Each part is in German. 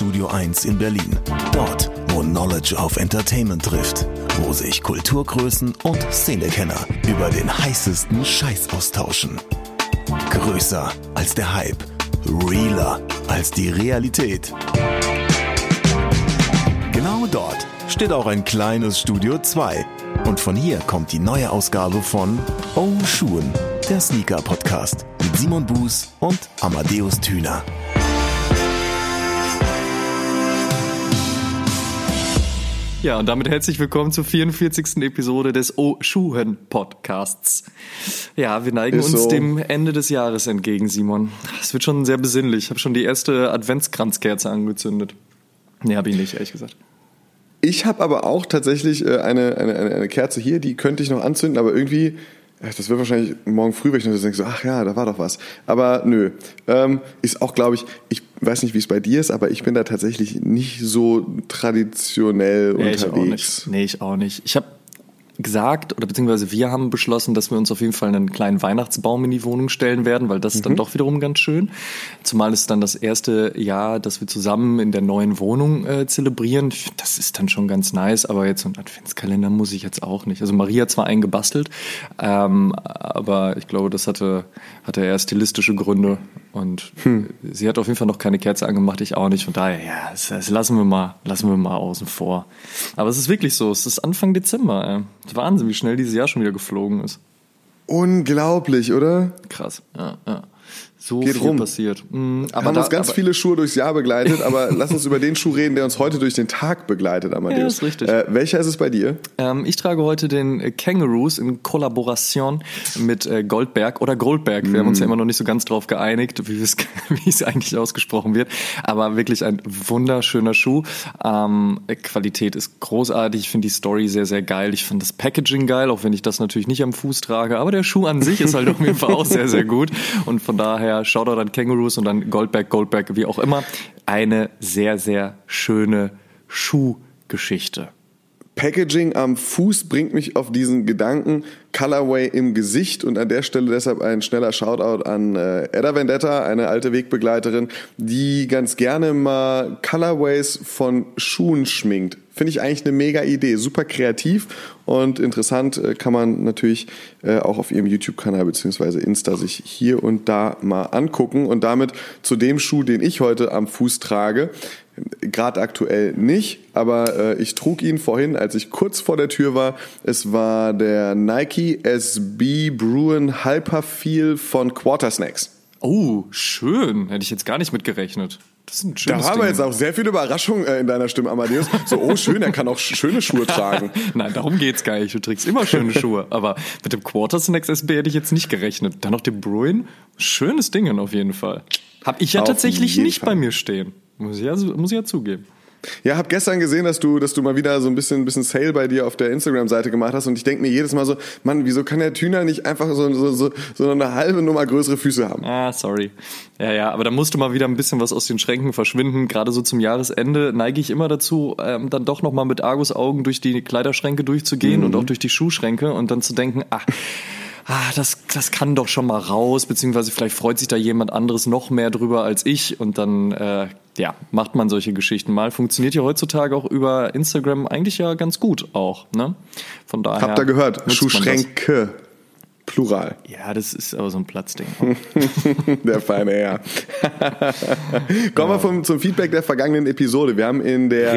Studio 1 in Berlin. Dort, wo Knowledge auf Entertainment trifft. Wo sich Kulturgrößen und Szenekenner über den heißesten Scheiß austauschen. Größer als der Hype. Realer als die Realität. Genau dort steht auch ein kleines Studio 2. Und von hier kommt die neue Ausgabe von Oh Schuhen, der Sneaker-Podcast mit Simon Buß und Amadeus Thüner. Ja, und damit herzlich willkommen zur 44. Episode des Oh Schuhen Podcasts. Ja, wir neigen uns dem Ende des Jahres entgegen, Simon. Es wird schon sehr besinnlich. Ich habe schon die erste Adventskranzkerze angezündet. Nee, habe ich nicht, ehrlich gesagt. Ich habe aber auch tatsächlich eine Kerze hier, die könnte ich noch anzünden, aber irgendwie, das wird wahrscheinlich morgen früh, wenn ich noch denke, so, ach ja, da war doch was. Aber nö, ist auch, glaube ich weiß nicht, wie es bei dir ist, aber ich bin da tatsächlich nicht so traditionell unterwegs. Ich auch nicht. Ich habe gesagt, oder beziehungsweise wir haben beschlossen, dass wir uns auf jeden Fall einen kleinen Weihnachtsbaum in die Wohnung stellen werden, weil das ist dann doch wiederum ganz schön. Zumal es dann das erste Jahr, dass wir zusammen in der neuen Wohnung zelebrieren. Das ist dann schon ganz nice, aber jetzt so ein Adventskalender muss ich jetzt auch nicht. Also Maria hat zwar einen gebastelt, aber ich glaube, das hatte eher stilistische Gründe und sie hat auf jeden Fall noch keine Kerze angemacht, ich auch nicht. Von daher, ja, das lassen wir mal außen vor. Aber es ist wirklich so, es ist Anfang Dezember, ey. Wahnsinn, wie schnell dieses Jahr schon wieder geflogen ist. Unglaublich, oder? Krass, ja. So Geht viel rum. passiert. Aber haben uns ganz viele Schuhe durchs Jahr begleitet, aber lass uns über den Schuh reden, der uns heute durch den Tag begleitet, Amadeus. Ja, ist richtig. Welcher ist es bei dir? Ich trage heute den Kangaroos in Kollaboration mit Goldberg oder Goldberg. Wir haben uns ja immer noch nicht so ganz drauf geeinigt, wie es eigentlich ausgesprochen wird. Aber wirklich ein wunderschöner Schuh. Qualität ist großartig. Ich finde die Story sehr, sehr geil. Ich finde das Packaging geil, auch wenn ich das natürlich nicht am Fuß trage. Aber der Schuh an sich ist halt auf jeden Fall auch sehr, sehr gut. Und von daher Shoutout an Kangaroos und dann Goldberg, wie auch immer. Eine sehr, sehr schöne Schuhgeschichte. Packaging am Fuß bringt mich auf diesen Gedanken, Colorway im Gesicht, und an der Stelle deshalb ein schneller Shoutout an Edda Vendetta, eine alte Wegbegleiterin, die ganz gerne mal Colorways von Schuhen schminkt. Finde ich eigentlich eine mega Idee, super kreativ und interessant, kann man natürlich auch auf ihrem YouTube-Kanal bzw. Insta sich hier und da mal angucken. Und damit zu dem Schuh, den ich heute am Fuß trage. Gerade aktuell nicht, aber ich trug ihn vorhin, als ich kurz vor der Tür war. Es war der Nike SB Bruin Hyperfeel von Quartersnacks. Oh, schön. Hätte ich jetzt gar nicht mit gerechnet. Das ist ein schönes Da haben wir Ding. jetzt auch sehr viel Überraschung in deiner Stimme, Amadeus. So, oh schön, er kann auch schöne Schuhe tragen. Nein, darum geht's gar nicht. Du trägst immer schöne Schuhe. Aber mit dem Quartersnacks SB hätte ich jetzt nicht gerechnet. Dann noch dem Bruin. Schönes Ding auf jeden Fall. Hab ich ja Auf tatsächlich jeden nicht Fall. bei mir stehen. Muss ich ja zugeben. Ja, hab gestern gesehen, dass du mal wieder so ein bisschen Sale bei dir auf der Instagram-Seite gemacht hast, und ich denke mir jedes Mal so, Mann, wieso kann der Thüner nicht einfach so eine halbe Nummer größere Füße haben? Sorry. Ja, aber da musste mal wieder ein bisschen was aus den Schränken verschwinden. Gerade so zum Jahresende neige ich immer dazu, dann doch nochmal mit Argusaugen durch die Kleiderschränke durchzugehen und auch durch die Schuhschränke und dann zu denken, das kann doch schon mal raus, beziehungsweise vielleicht freut sich da jemand anderes noch mehr drüber als ich, und dann macht man solche Geschichten mal. Funktioniert ja heutzutage auch über Instagram eigentlich ja ganz gut auch, ne? Von daher. Habt ihr gehört? Schuhschränke. Plural. Ja, das ist aber so ein Platzding. Der feine Herr. Kommen wir zum Feedback der vergangenen Episode. Wir haben in der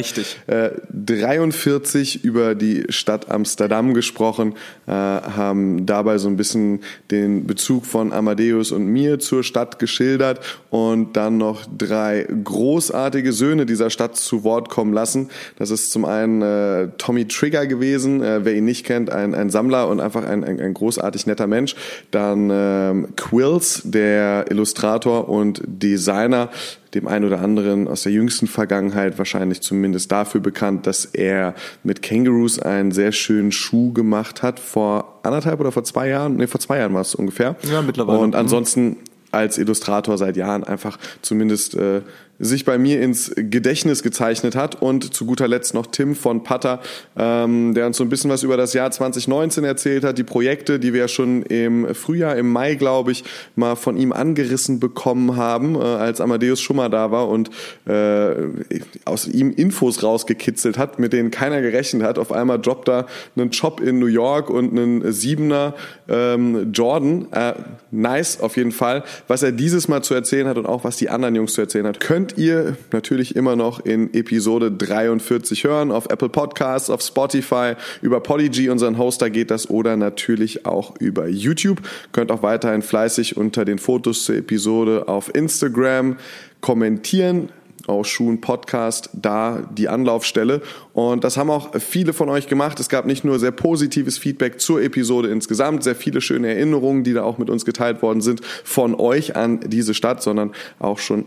43 über die Stadt Amsterdam gesprochen, haben dabei so ein bisschen den Bezug von Amadeus und mir zur Stadt geschildert und dann noch 3 großartige Söhne dieser Stadt zu Wort kommen lassen. Das ist zum einen Tommy Trigger gewesen, wer ihn nicht kennt, ein Sammler und einfach ein großartig netter Mensch. Dann Quills, der Illustrator und Designer, dem einen oder anderen aus der jüngsten Vergangenheit wahrscheinlich zumindest dafür bekannt, dass er mit Kangaroos einen sehr schönen Schuh gemacht hat vor 1,5 oder vor 2 Jahren. Nee, vor 2 Jahren war es ungefähr. Ja, mittlerweile. Und ansonsten als Illustrator seit Jahren einfach zumindest sich bei mir ins Gedächtnis gezeichnet hat. Und zu guter Letzt noch Tim von Putter, der uns so ein bisschen was über das Jahr 2019 erzählt hat, die Projekte, die wir ja schon im Frühjahr, im Mai, glaube ich, mal von ihm angerissen bekommen haben, als Amadeus schon mal da war und aus ihm Infos rausgekitzelt hat, mit denen keiner gerechnet hat. Auf einmal droppt er einen Job in New York und einen 7er Jordan. Nice auf jeden Fall. Was er dieses Mal zu erzählen hat und auch was die anderen Jungs zu erzählen hat, könnt ihr natürlich immer noch in Episode 43 hören, auf Apple Podcasts, auf Spotify, über Podigy, unseren Hoster geht das, oder natürlich auch über YouTube. Könnt auch weiterhin fleißig unter den Fotos zur Episode auf Instagram kommentieren. Auch Schuhen Podcast, da die Anlaufstelle. Und das haben auch viele von euch gemacht. Es gab nicht nur sehr positives Feedback zur Episode insgesamt, sehr viele schöne Erinnerungen, die da auch mit uns geteilt worden sind von euch an diese Stadt, sondern auch schon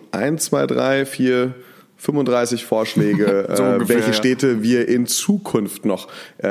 35 Vorschläge, so ungefähr, welche Städte wir in Zukunft noch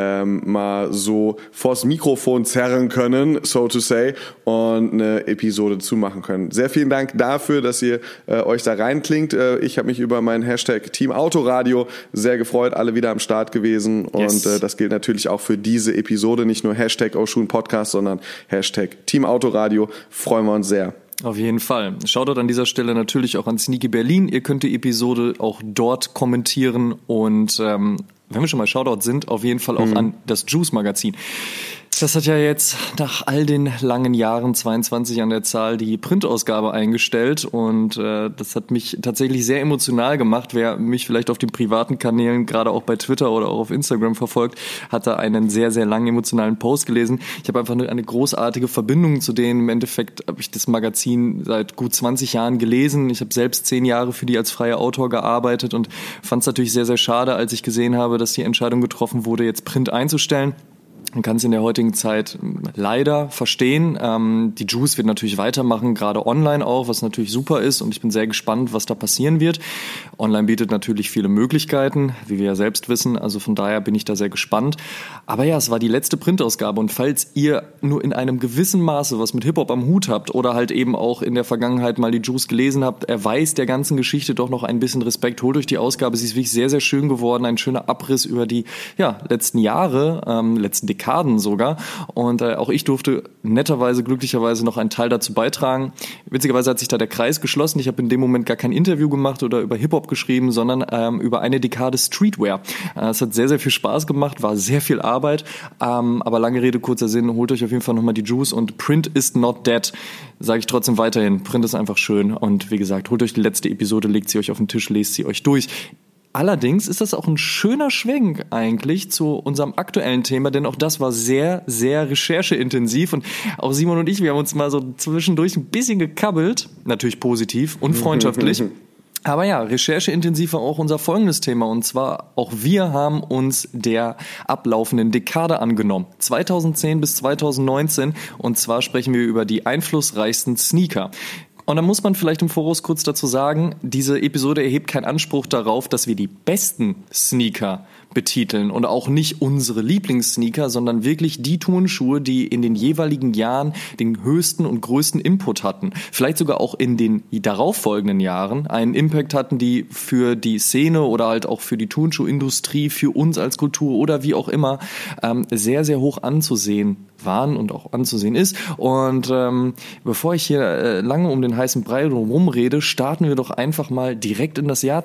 mal so vors Mikrofon zerren können, so to say, und eine Episode zumachen können. Sehr vielen Dank dafür, dass ihr euch da reinklingt. Ich habe mich über meinen Hashtag Team Autoradio sehr gefreut, alle wieder am Start gewesen. Yes. Und das gilt natürlich auch für diese Episode, nicht nur Hashtag Oshun Podcast, sondern Hashtag Team Autoradio. Freuen wir uns sehr. Auf jeden Fall. Shoutout an dieser Stelle natürlich auch an Sneaky Berlin. Ihr könnt die Episode auch dort kommentieren und wenn wir schon mal Shoutout sind, auf jeden Fall auch an das Juice Magazin. Das hat ja jetzt nach all den langen Jahren, 22 an der Zahl, die Printausgabe eingestellt und das hat mich tatsächlich sehr emotional gemacht. Wer mich vielleicht auf den privaten Kanälen, gerade auch bei Twitter oder auch auf Instagram verfolgt, hat da einen sehr, sehr langen emotionalen Post gelesen. Ich habe einfach eine großartige Verbindung zu denen. Im Endeffekt habe ich das Magazin seit gut 20 Jahren gelesen. Ich habe selbst 10 Jahre für die als freier Autor gearbeitet und fand es natürlich sehr, sehr schade, als ich gesehen habe, dass die Entscheidung getroffen wurde, jetzt Print einzustellen. Man kann es in der heutigen Zeit leider verstehen. Die Juice wird natürlich weitermachen, gerade online auch, was natürlich super ist. Und ich bin sehr gespannt, was da passieren wird. Online bietet natürlich viele Möglichkeiten, wie wir ja selbst wissen. Also von daher bin ich da sehr gespannt. Aber ja, es war die letzte Printausgabe. Und falls ihr nur in einem gewissen Maße was mit Hip-Hop am Hut habt oder halt eben auch in der Vergangenheit mal die Juice gelesen habt, erweist der ganzen Geschichte doch noch ein bisschen Respekt. Holt euch die Ausgabe. Sie ist wirklich sehr, sehr schön geworden. Ein schöner Abriss über die letzten Jahre, letzten Dekaden sogar. Und auch ich durfte netterweise, glücklicherweise noch einen Teil dazu beitragen. Witzigerweise hat sich da der Kreis geschlossen. Ich habe in dem Moment gar kein Interview gemacht oder über Hip-Hop geschrieben, sondern über eine Dekade Streetwear. Es hat sehr, sehr viel Spaß gemacht, war sehr viel Arbeit. Aber lange Rede, kurzer Sinn, holt euch auf jeden Fall nochmal die Juice und Print is not dead. Sage ich trotzdem weiterhin. Print ist einfach schön. Und wie gesagt, holt euch die letzte Episode, legt sie euch auf den Tisch, lest sie euch durch. Allerdings ist das auch ein schöner Schwenk eigentlich zu unserem aktuellen Thema, denn auch das war sehr, sehr rechercheintensiv und auch Simon und ich, wir haben uns mal so zwischendurch ein bisschen gekabbelt, natürlich positiv und freundschaftlich. Aber ja, rechercheintensiv war auch unser folgendes Thema und zwar auch wir haben uns der ablaufenden Dekade angenommen, 2010 bis 2019 und zwar sprechen wir über die einflussreichsten Sneaker. Und dann muss man vielleicht im Voraus kurz dazu sagen, diese Episode erhebt keinen Anspruch darauf, dass wir die besten Sneaker betiteln und auch nicht unsere Lieblingssneaker, sondern wirklich die Turnschuhe, die in den jeweiligen Jahren den höchsten und größten Input hatten. Vielleicht sogar auch in den darauffolgenden Jahren einen Impact hatten, die für die Szene oder halt auch für die Turnschuhindustrie, für uns als Kultur oder wie auch immer sehr, sehr hoch anzusehen waren und auch anzusehen ist. Und bevor ich hier lange um den heißen Brei rumrede, starten wir doch einfach mal direkt in das Jahr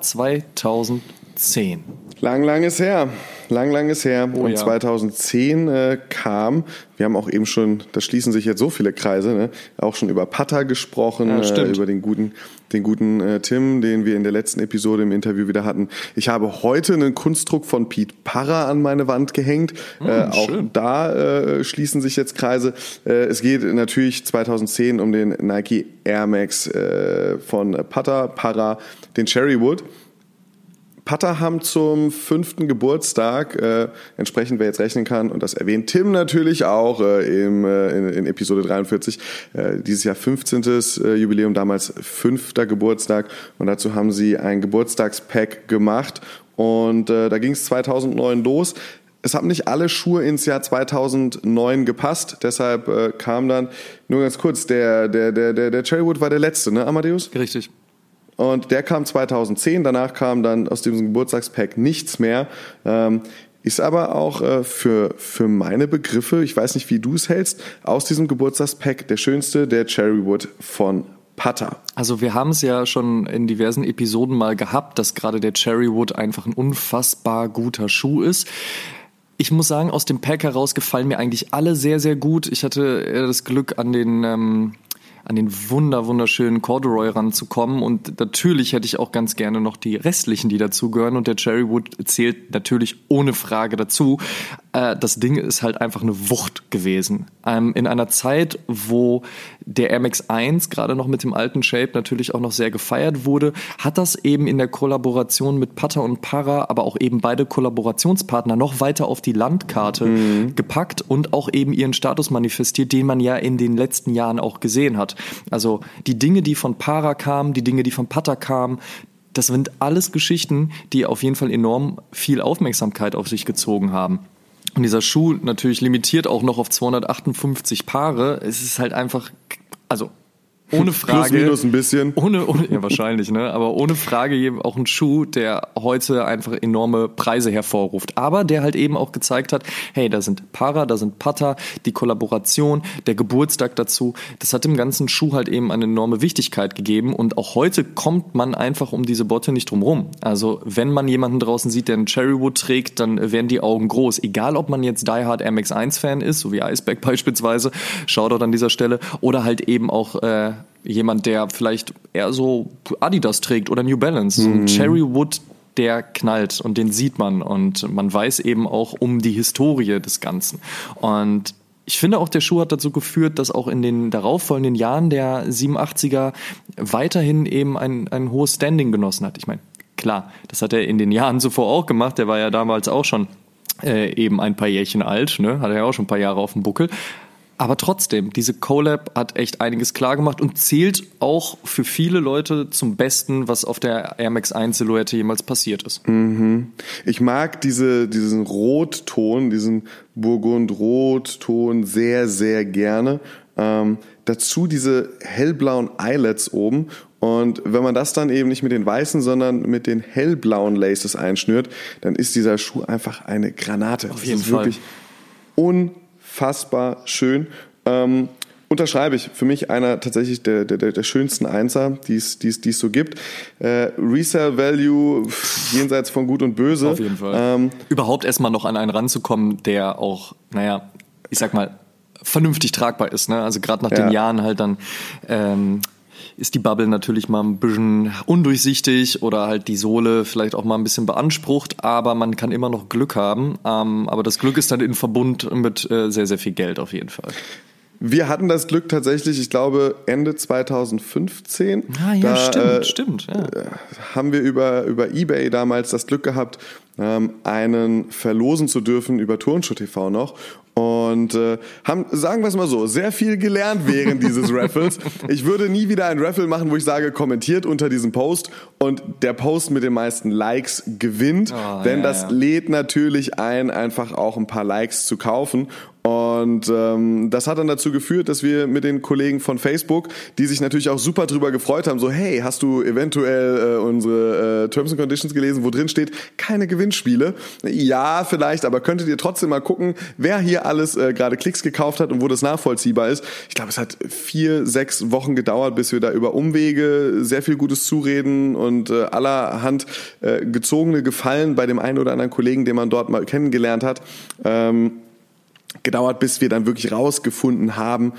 2010. Lang ist her. Und ja. 2010 kam, wir haben auch eben schon, da schließen sich jetzt so viele Kreise, ne, auch schon über Putter gesprochen, über den guten Tim, den wir in der letzten Episode im Interview wieder hatten. Ich habe heute einen Kunstdruck von Pete Parra an meine Wand gehängt. Auch da schließen sich jetzt Kreise. Es geht natürlich 2010 um den Nike Air Max von Putter, Parra, den Cherrywood. Putter haben zum 5. Geburtstag, entsprechend wer jetzt rechnen kann, und das erwähnt Tim natürlich auch in Episode 43, dieses Jahr 15. Jubiläum, damals 5. Geburtstag, und dazu haben sie ein Geburtstagspack gemacht und da ging es 2009 los. Es haben nicht alle Schuhe ins Jahr 2009 gepasst, deshalb kam dann, nur ganz kurz, der Cherrywood war der letzte, ne, Amadeus? Richtig. Und der kam 2010, danach kam dann aus diesem Geburtstagspack nichts mehr. Ist aber auch für meine Begriffe, ich weiß nicht, wie du es hältst, aus diesem Geburtstagspack der schönste, der Cherrywood von Pata. Also wir haben es ja schon in diversen Episoden mal gehabt, dass gerade der Cherrywood einfach ein unfassbar guter Schuh ist. Ich muss sagen, aus dem Pack heraus gefallen mir eigentlich alle sehr, sehr gut. Ich hatte das Glück, an den wunderschönen Corduroy ranzukommen und natürlich hätte ich auch ganz gerne noch die restlichen, die dazugehören, und der Cherrywood zählt natürlich ohne Frage dazu. Das Ding ist halt einfach eine Wucht gewesen. In einer Zeit, wo der Air Max 1 gerade noch mit dem alten Shape natürlich auch noch sehr gefeiert wurde, hat das eben in der Kollaboration mit Pata und Para, aber auch eben beide Kollaborationspartner noch weiter auf die Landkarte gepackt und auch eben ihren Status manifestiert, den man ja in den letzten Jahren auch gesehen hat. Also die Dinge, die von Para kamen, die Dinge, die von Pata kamen, das sind alles Geschichten, die auf jeden Fall enorm viel Aufmerksamkeit auf sich gezogen haben. Und dieser Schuh natürlich limitiert auch noch auf 258 Paare. Es ist halt einfach, also ohne Frage. Plus, minus ein bisschen. Ja, wahrscheinlich, ne? Aber ohne Frage auch ein Schuh, der heute einfach enorme Preise hervorruft. Aber der halt eben auch gezeigt hat, hey, da sind Para, da sind Pata, die Kollaboration, der Geburtstag dazu. Das hat dem ganzen Schuh halt eben eine enorme Wichtigkeit gegeben. Und auch heute kommt man einfach um diese Botte nicht drum rum. Also wenn man jemanden draußen sieht, der einen Cherrywood trägt, dann werden die Augen groß. Egal, ob man jetzt Die Hard Air Max 1 Fan ist, so wie Iceberg beispielsweise, Shoutout an dieser Stelle, oder halt eben auch jemand, der vielleicht eher so Adidas trägt oder New Balance. So ein Cherrywood, der knallt und den sieht man und man weiß eben auch um die Historie des Ganzen. Und ich finde auch, der Schuh hat dazu geführt, dass auch in den darauffolgenden Jahren der 87er weiterhin eben ein hohes Standing genossen hat. Ich meine, klar, das hat er in den Jahren zuvor auch gemacht. Der war ja damals auch schon eben ein paar Jährchen alt, ne? Hat er ja auch schon ein paar Jahre auf dem Buckel. Aber trotzdem, diese Collab hat echt einiges klar gemacht und zählt auch für viele Leute zum Besten, was auf der Air Max 1 Silhouette jemals passiert ist. Ich mag diesen Rotton, diesen Burgund-Rotton sehr, sehr gerne. Dazu diese hellblauen Eyelets oben. Und wenn man das dann eben nicht mit den weißen, sondern mit den hellblauen Laces einschnürt, dann ist dieser Schuh einfach eine Granate. Auf jeden Fall. Wirklich unfassbar schön. Unterschreibe ich. Für mich einer tatsächlich der schönsten Einser, die es so gibt. Resale Value jenseits von Gut und Böse. Auf jeden Fall. Überhaupt erstmal noch an einen ranzukommen, der auch, naja, ich sag mal, vernünftig tragbar ist. Ne? Also gerade nach den Jahren halt dann ist die Bubble natürlich mal ein bisschen undurchsichtig oder halt die Sohle vielleicht auch mal ein bisschen beansprucht, aber man kann immer noch Glück haben. Aber das Glück ist dann in Verbund mit sehr, sehr viel Geld auf jeden Fall. Wir hatten das Glück tatsächlich, ich glaube, Ende 2015. Ah ja, stimmt. Ja. Haben wir über eBay damals das Glück gehabt, einen verlosen zu dürfen über Turnschuh TV noch. Und haben, sagen wir es mal so, sehr viel gelernt während dieses Raffles. Ich würde nie wieder ein Raffle machen, wo ich sage, kommentiert unter diesem Post und der Post mit den meisten Likes gewinnt. Denn das lädt natürlich ein, einfach auch ein paar Likes zu kaufen. Und das hat dann dazu geführt, dass wir mit den Kollegen von Facebook, die sich natürlich auch super drüber gefreut haben, so hey, hast du eventuell unsere Terms and Conditions gelesen, wo drin steht, keine Gewinnspiele? Ja, vielleicht, aber könntet ihr trotzdem mal gucken, wer hier alles gerade Klicks gekauft hat und wo das nachvollziehbar ist. Ich glaube, es hat 4-6 Wochen gedauert, bis wir da über Umwege sehr viel gutes Zureden und allerhand gezogene Gefallen bei dem einen oder anderen Kollegen, den man dort mal kennengelernt hat, gedauert, bis wir dann wirklich rausgefunden haben,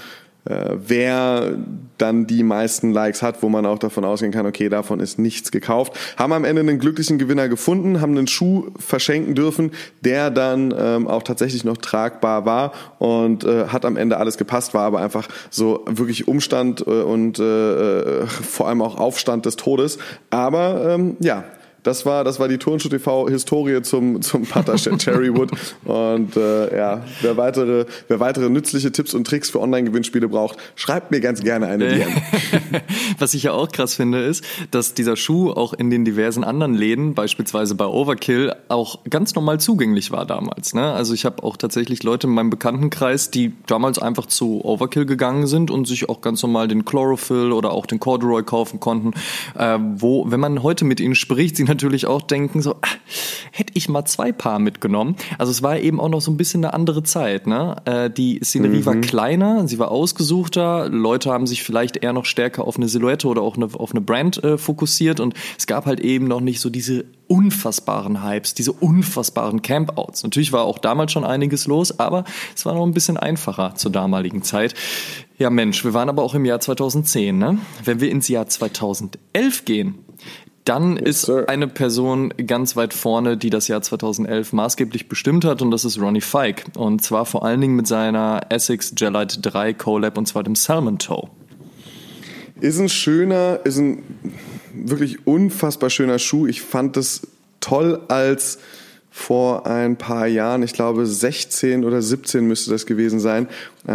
wer dann die meisten Likes hat, wo man auch davon ausgehen kann, okay, davon ist nichts gekauft. Haben am Ende einen glücklichen Gewinner gefunden, haben einen Schuh verschenken dürfen, der dann auch tatsächlich noch tragbar war und hat am Ende alles gepasst, war aber einfach so wirklich Umstand und vor allem auch Aufstand des Todes. Aber Das war die Turnschuh TV-Historie zum Putter Cherrywood. Und wer weitere nützliche Tipps und Tricks für Online-Gewinnspiele braucht, schreibt mir ganz gerne eine DM. Was ich ja auch krass finde, ist, dass dieser Schuh auch in den diversen anderen Läden, beispielsweise bei Overkill, auch ganz normal zugänglich war damals. Ne? Also ich habe auch tatsächlich Leute in meinem Bekanntenkreis, die damals einfach zu Overkill gegangen sind und sich auch ganz normal den Chlorophyll oder auch den Corduroy kaufen konnten, wo, wenn man heute mit ihnen spricht, sie natürlich auch denken so, hätte ich mal 2 Paar mitgenommen. Also es war eben auch noch so ein bisschen eine andere Zeit. Ne? Die Szenerie war kleiner, sie war ausgesuchter, Leute haben sich vielleicht eher noch stärker auf eine Silhouette oder auch auf eine Brand fokussiert und es gab halt eben noch nicht so diese unfassbaren Hypes, diese unfassbaren Campouts. Natürlich war auch damals schon einiges los, aber es war noch ein bisschen einfacher zur damaligen Zeit. Ja Mensch, wir waren aber auch im Jahr 2010. Ne? Wenn wir ins Jahr 2011 gehen, dann ist eine Person ganz weit vorne, die das Jahr 2011 maßgeblich bestimmt hat und das ist Ronnie Fike. Und zwar vor allen Dingen mit seiner Essex Gel-Lyte 3 Collab und zwar dem Salmon Toe. Ist ein wirklich unfassbar schöner Schuh. Ich fand es toll, als vor ein paar Jahren, ich glaube 16 oder 17 müsste das gewesen sein,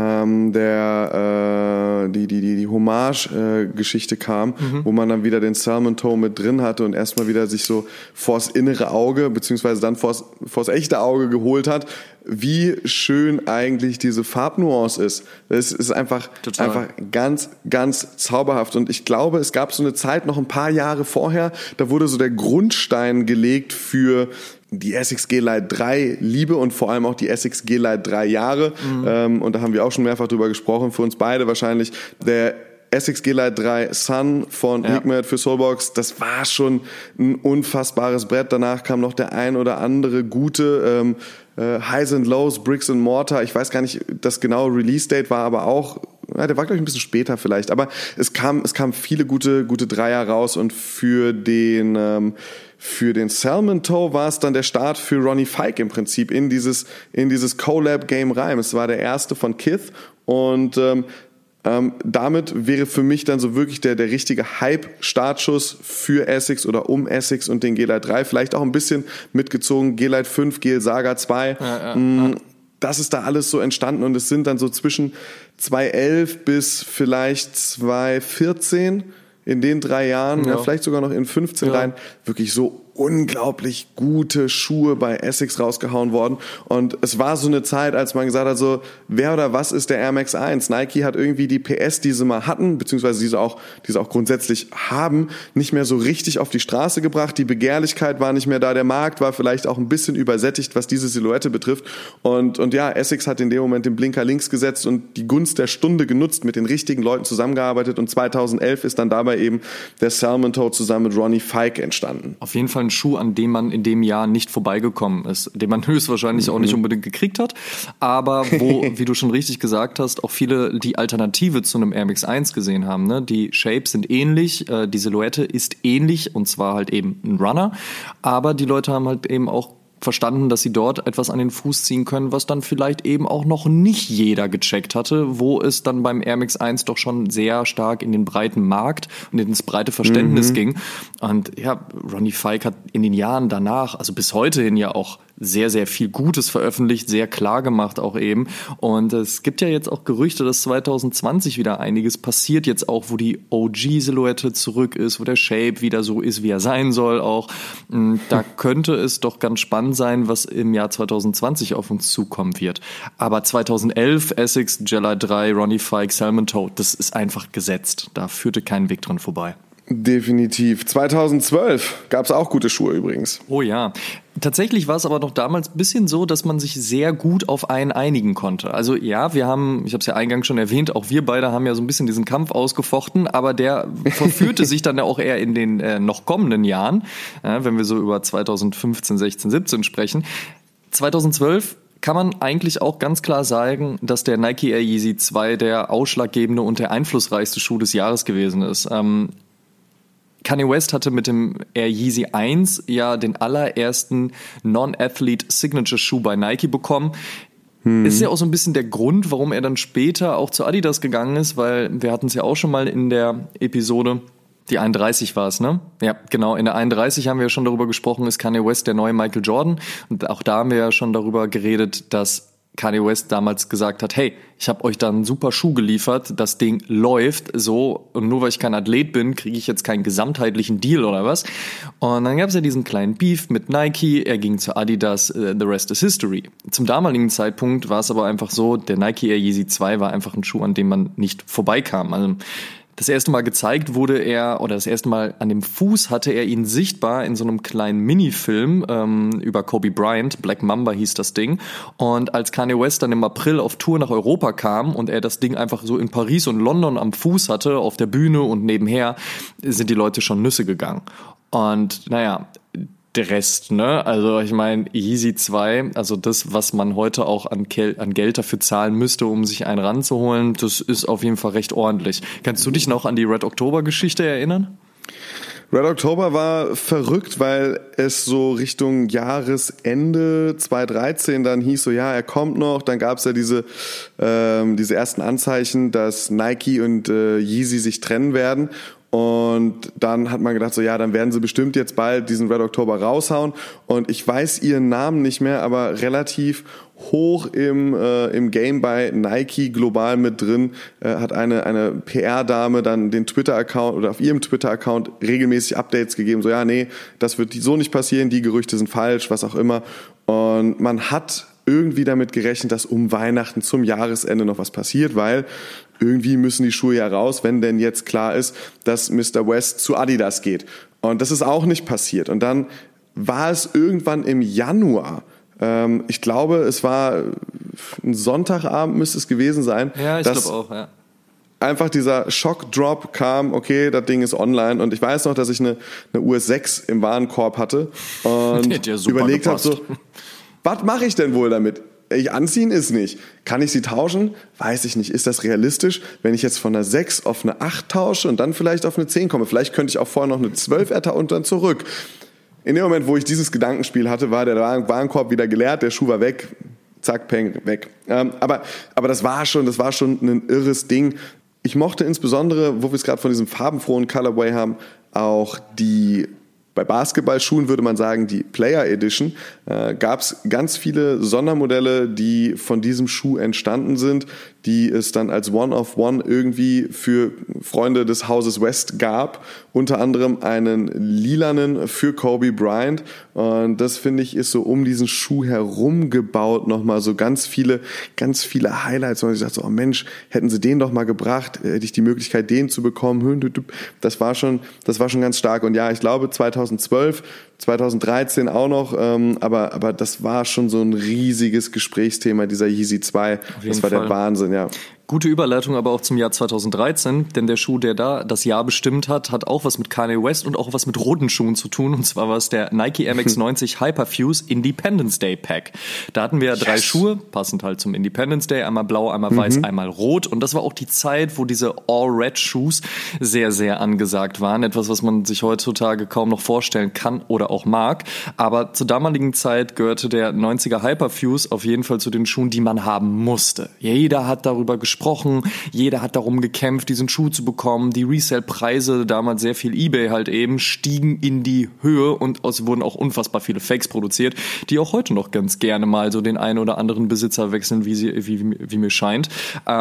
die Hommage-Geschichte kam, wo man dann wieder den Salmon Toe mit drin hatte und erstmal wieder sich so vors innere Auge, beziehungsweise dann vors echte Auge geholt hat, wie schön eigentlich diese Farbnuance ist. Es ist einfach ganz, ganz zauberhaft. Und ich glaube, es gab so eine Zeit noch ein paar Jahre vorher, da wurde so der Grundstein gelegt für die Essex Gel-Lyte 3 Liebe und vor allem auch die Essex Gel-Lyte 3 Jahre. Und da haben wir auch schon mehrfach drüber gesprochen, für uns beide wahrscheinlich. Der Essex Gel-Lyte 3 Sun von Hikmet für Soulbox, das war schon ein unfassbares Brett. Danach kam noch der ein oder andere gute Highs and Lows, Bricks and Mortar. Ich weiß gar nicht, das genaue Release-Date war aber auch, der war glaube ich ein bisschen später vielleicht. Aber es kam viele gute Dreier raus und für den Salmon Toe war es dann der Start für Ronnie Fike im Prinzip in dieses Collab-Game rein. Es war der erste von Kith und damit wäre für mich dann so wirklich der richtige Hype-Startschuss für Essex oder um Essex und den Gel-Lyte 3. Vielleicht auch ein bisschen mitgezogen Gel-Lyte 5, Gel Saga 2. Das ist da alles so entstanden und es sind dann so zwischen 2011 bis vielleicht 2014 in den 3 Jahren, vielleicht sogar noch in 15 rein, wirklich so unglaublich gute Schuhe bei Essex rausgehauen worden. Und es war so eine Zeit, als man gesagt hat, so, wer oder was ist der Air Max 1? Nike hat irgendwie die PS, die sie mal hatten, beziehungsweise die sie auch grundsätzlich haben, nicht mehr so richtig auf die Straße gebracht. Die Begehrlichkeit war nicht mehr da. Der Markt war vielleicht auch ein bisschen übersättigt, was diese Silhouette betrifft. Und ja, Essex hat in dem Moment den Blinker links gesetzt und die Gunst der Stunde genutzt, mit den richtigen Leuten zusammengearbeitet. Und 2011 ist dann dabei eben der Salmon Toe zusammen mit Ronnie Fike entstanden. Auf jeden Fall ein Schuh, an dem man in dem Jahr nicht vorbeigekommen ist, den man höchstwahrscheinlich auch nicht unbedingt gekriegt hat, aber wo, wie du schon richtig gesagt hast, auch viele die Alternative zu einem Air Max 1 gesehen haben. Ne? Die Shapes sind ähnlich, die Silhouette ist ähnlich und zwar halt eben ein Runner, aber die Leute haben halt eben auch verstanden, dass sie dort etwas an den Fuß ziehen können, was dann vielleicht eben auch noch nicht jeder gecheckt hatte, wo es dann beim Air Max 1 doch schon sehr stark in den breiten Markt und ins breite Verständnis ging. Und ja, Ronnie Fike hat in den Jahren danach, also bis heute hin ja auch sehr, sehr viel Gutes veröffentlicht, sehr klar gemacht auch eben. Und es gibt ja jetzt auch Gerüchte, dass 2020 wieder einiges passiert, jetzt auch, wo die OG-Silhouette zurück ist, wo der Shape wieder so ist, wie er sein soll auch. Da könnte es doch ganz spannend sein, was im Jahr 2020 auf uns zukommen wird. Aber 2011, Essex, Gel-Lyte 3, Ronnie Fike, Salmon Toe, das ist einfach gesetzt. Da führte kein Weg dran vorbei. Definitiv. 2012 gab es auch gute Schuhe übrigens. Oh ja. Tatsächlich war es aber noch damals ein bisschen so, dass man sich sehr gut auf einen einigen konnte. Also ja, ich habe es ja eingangs schon erwähnt, auch wir beide haben ja so ein bisschen diesen Kampf ausgefochten, aber der verführte sich dann ja auch eher in den noch kommenden Jahren, wenn wir so über 2015, 16, 17 sprechen. 2012 kann man eigentlich auch ganz klar sagen, dass der Nike Air Yeezy 2 der ausschlaggebende und der einflussreichste Schuh des Jahres gewesen ist. Kanye West hatte mit dem Air Yeezy 1 ja den allerersten Non-Athlete-Signature-Schuh bei Nike bekommen. Ist ja auch so ein bisschen der Grund, warum er dann später auch zu Adidas gegangen ist, weil wir hatten es ja auch schon mal in der Episode, Die 31 war es, ne? Ja, genau. In der 31 haben wir ja schon darüber gesprochen, ist Kanye West der neue Michael Jordan. Und auch da haben wir ja schon darüber geredet, dass Kanye West damals gesagt hat, hey, ich habe euch da einen super Schuh geliefert, das Ding läuft so und nur weil ich kein Athlet bin, kriege ich jetzt keinen gesamtheitlichen Deal oder was. Und dann gab es ja diesen kleinen Beef mit Nike, er ging zu Adidas, the rest is history. Zum damaligen Zeitpunkt war es aber einfach so, der Nike Air Yeezy 2 war einfach ein Schuh, an dem man nicht vorbeikam. Also das erste Mal gezeigt wurde er, oder das erste Mal an dem Fuß hatte er ihn sichtbar in so einem kleinen Minifilm über Kobe Bryant, Black Mamba hieß das Ding. Und als Kanye West dann im April auf Tour nach Europa kam und er das Ding einfach so in Paris und London am Fuß hatte, auf der Bühne und nebenher, sind die Leute schon Nüsse gegangen. Und naja, der Rest, ne? Also ich meine, Yeezy 2, also das, was man heute auch an Geld dafür zahlen müsste, um sich einen ranzuholen, das ist auf jeden Fall recht ordentlich. Kannst du dich noch an die Red October-Geschichte erinnern? Red October war verrückt, weil es so Richtung Jahresende 2013 dann hieß so, ja, er kommt noch. Dann gab es ja diese ersten Anzeichen, dass Nike und Yeezy sich trennen werden. Und dann hat man gedacht so, ja, dann werden sie bestimmt jetzt bald diesen Red October raushauen. Und ich weiß ihren Namen nicht mehr, aber relativ hoch im Game bei Nike global mit drin, hat eine PR-Dame dann den Twitter-Account oder auf ihrem Twitter-Account regelmäßig Updates gegeben, so ja, nee, das wird so nicht passieren, die Gerüchte sind falsch, was auch immer. Und man hat irgendwie damit gerechnet, dass um Weihnachten zum Jahresende noch was passiert, weil irgendwie müssen die Schuhe ja raus, wenn denn jetzt klar ist, dass Mr. West zu Adidas geht. Und das ist auch nicht passiert. Und dann war es irgendwann im Januar, ich glaube, es war ein Sonntagabend müsste es gewesen sein. Ja, ich glaube auch, ja. Einfach dieser Schockdrop kam, okay, das Ding ist online. Und ich weiß noch, dass ich eine US 6 im Warenkorb hatte und ja überlegt habe so, was mache ich denn wohl damit? Ich anziehen ist nicht. Kann ich sie tauschen? Weiß ich nicht. Ist das realistisch? Wenn ich jetzt von einer 6 auf eine 8 tausche und dann vielleicht auf eine 10 komme, vielleicht könnte ich auch vorher noch eine 12 ertauschen und dann zurück. In dem Moment, wo ich dieses Gedankenspiel hatte, war der Warenkorb wieder geleert, der Schuh war weg, zack, peng, weg. Aber das war schon ein irres Ding. Ich mochte insbesondere, wo wir es gerade von diesem farbenfrohen Colorway haben, auch bei Basketballschuhen würde man sagen, die Player Edition, gab es ganz viele Sondermodelle, die von diesem Schuh entstanden sind, die es dann als One-of-One irgendwie für Freunde des Hauses West gab. Unter anderem einen lilanen für Kobe Bryant. Und das, finde ich, ist so um diesen Schuh herum gebaut nochmal so ganz viele Highlights. Und ich dachte so, oh Mensch, hätten sie den doch mal gebracht, hätte ich die Möglichkeit, den zu bekommen. Das war schon ganz stark. Und ja, ich glaube 2012, 2013 auch noch, aber das war schon so ein riesiges Gesprächsthema, dieser Yeezy 2. Das war der Wahnsinn, ja. Gute Überleitung aber auch zum Jahr 2013, denn der Schuh, der da das Jahr bestimmt hat auch was mit Kanye West und auch was mit roten Schuhen zu tun. Und zwar war es der Nike MX-90 Hyperfuse Independence Day Pack. Da hatten wir 3 Schuhe, passend halt zum Independence Day, einmal blau, einmal weiß, einmal rot. Und das war auch die Zeit, wo diese All-Red-Shoes sehr, sehr angesagt waren. Etwas, was man sich heutzutage kaum noch vorstellen kann oder auch mag. Aber zur damaligen Zeit gehörte der 90er Hyperfuse auf jeden Fall zu den Schuhen, die man haben musste. Jeder hat darüber gesprochen, jeder hat darum gekämpft, diesen Schuh zu bekommen. Die Resale-Preise, damals sehr viel eBay halt eben, stiegen in die Höhe und es wurden auch unfassbar viele Fakes produziert, die auch heute noch ganz gerne mal so den einen oder anderen Besitzer wechseln, wie mir scheint.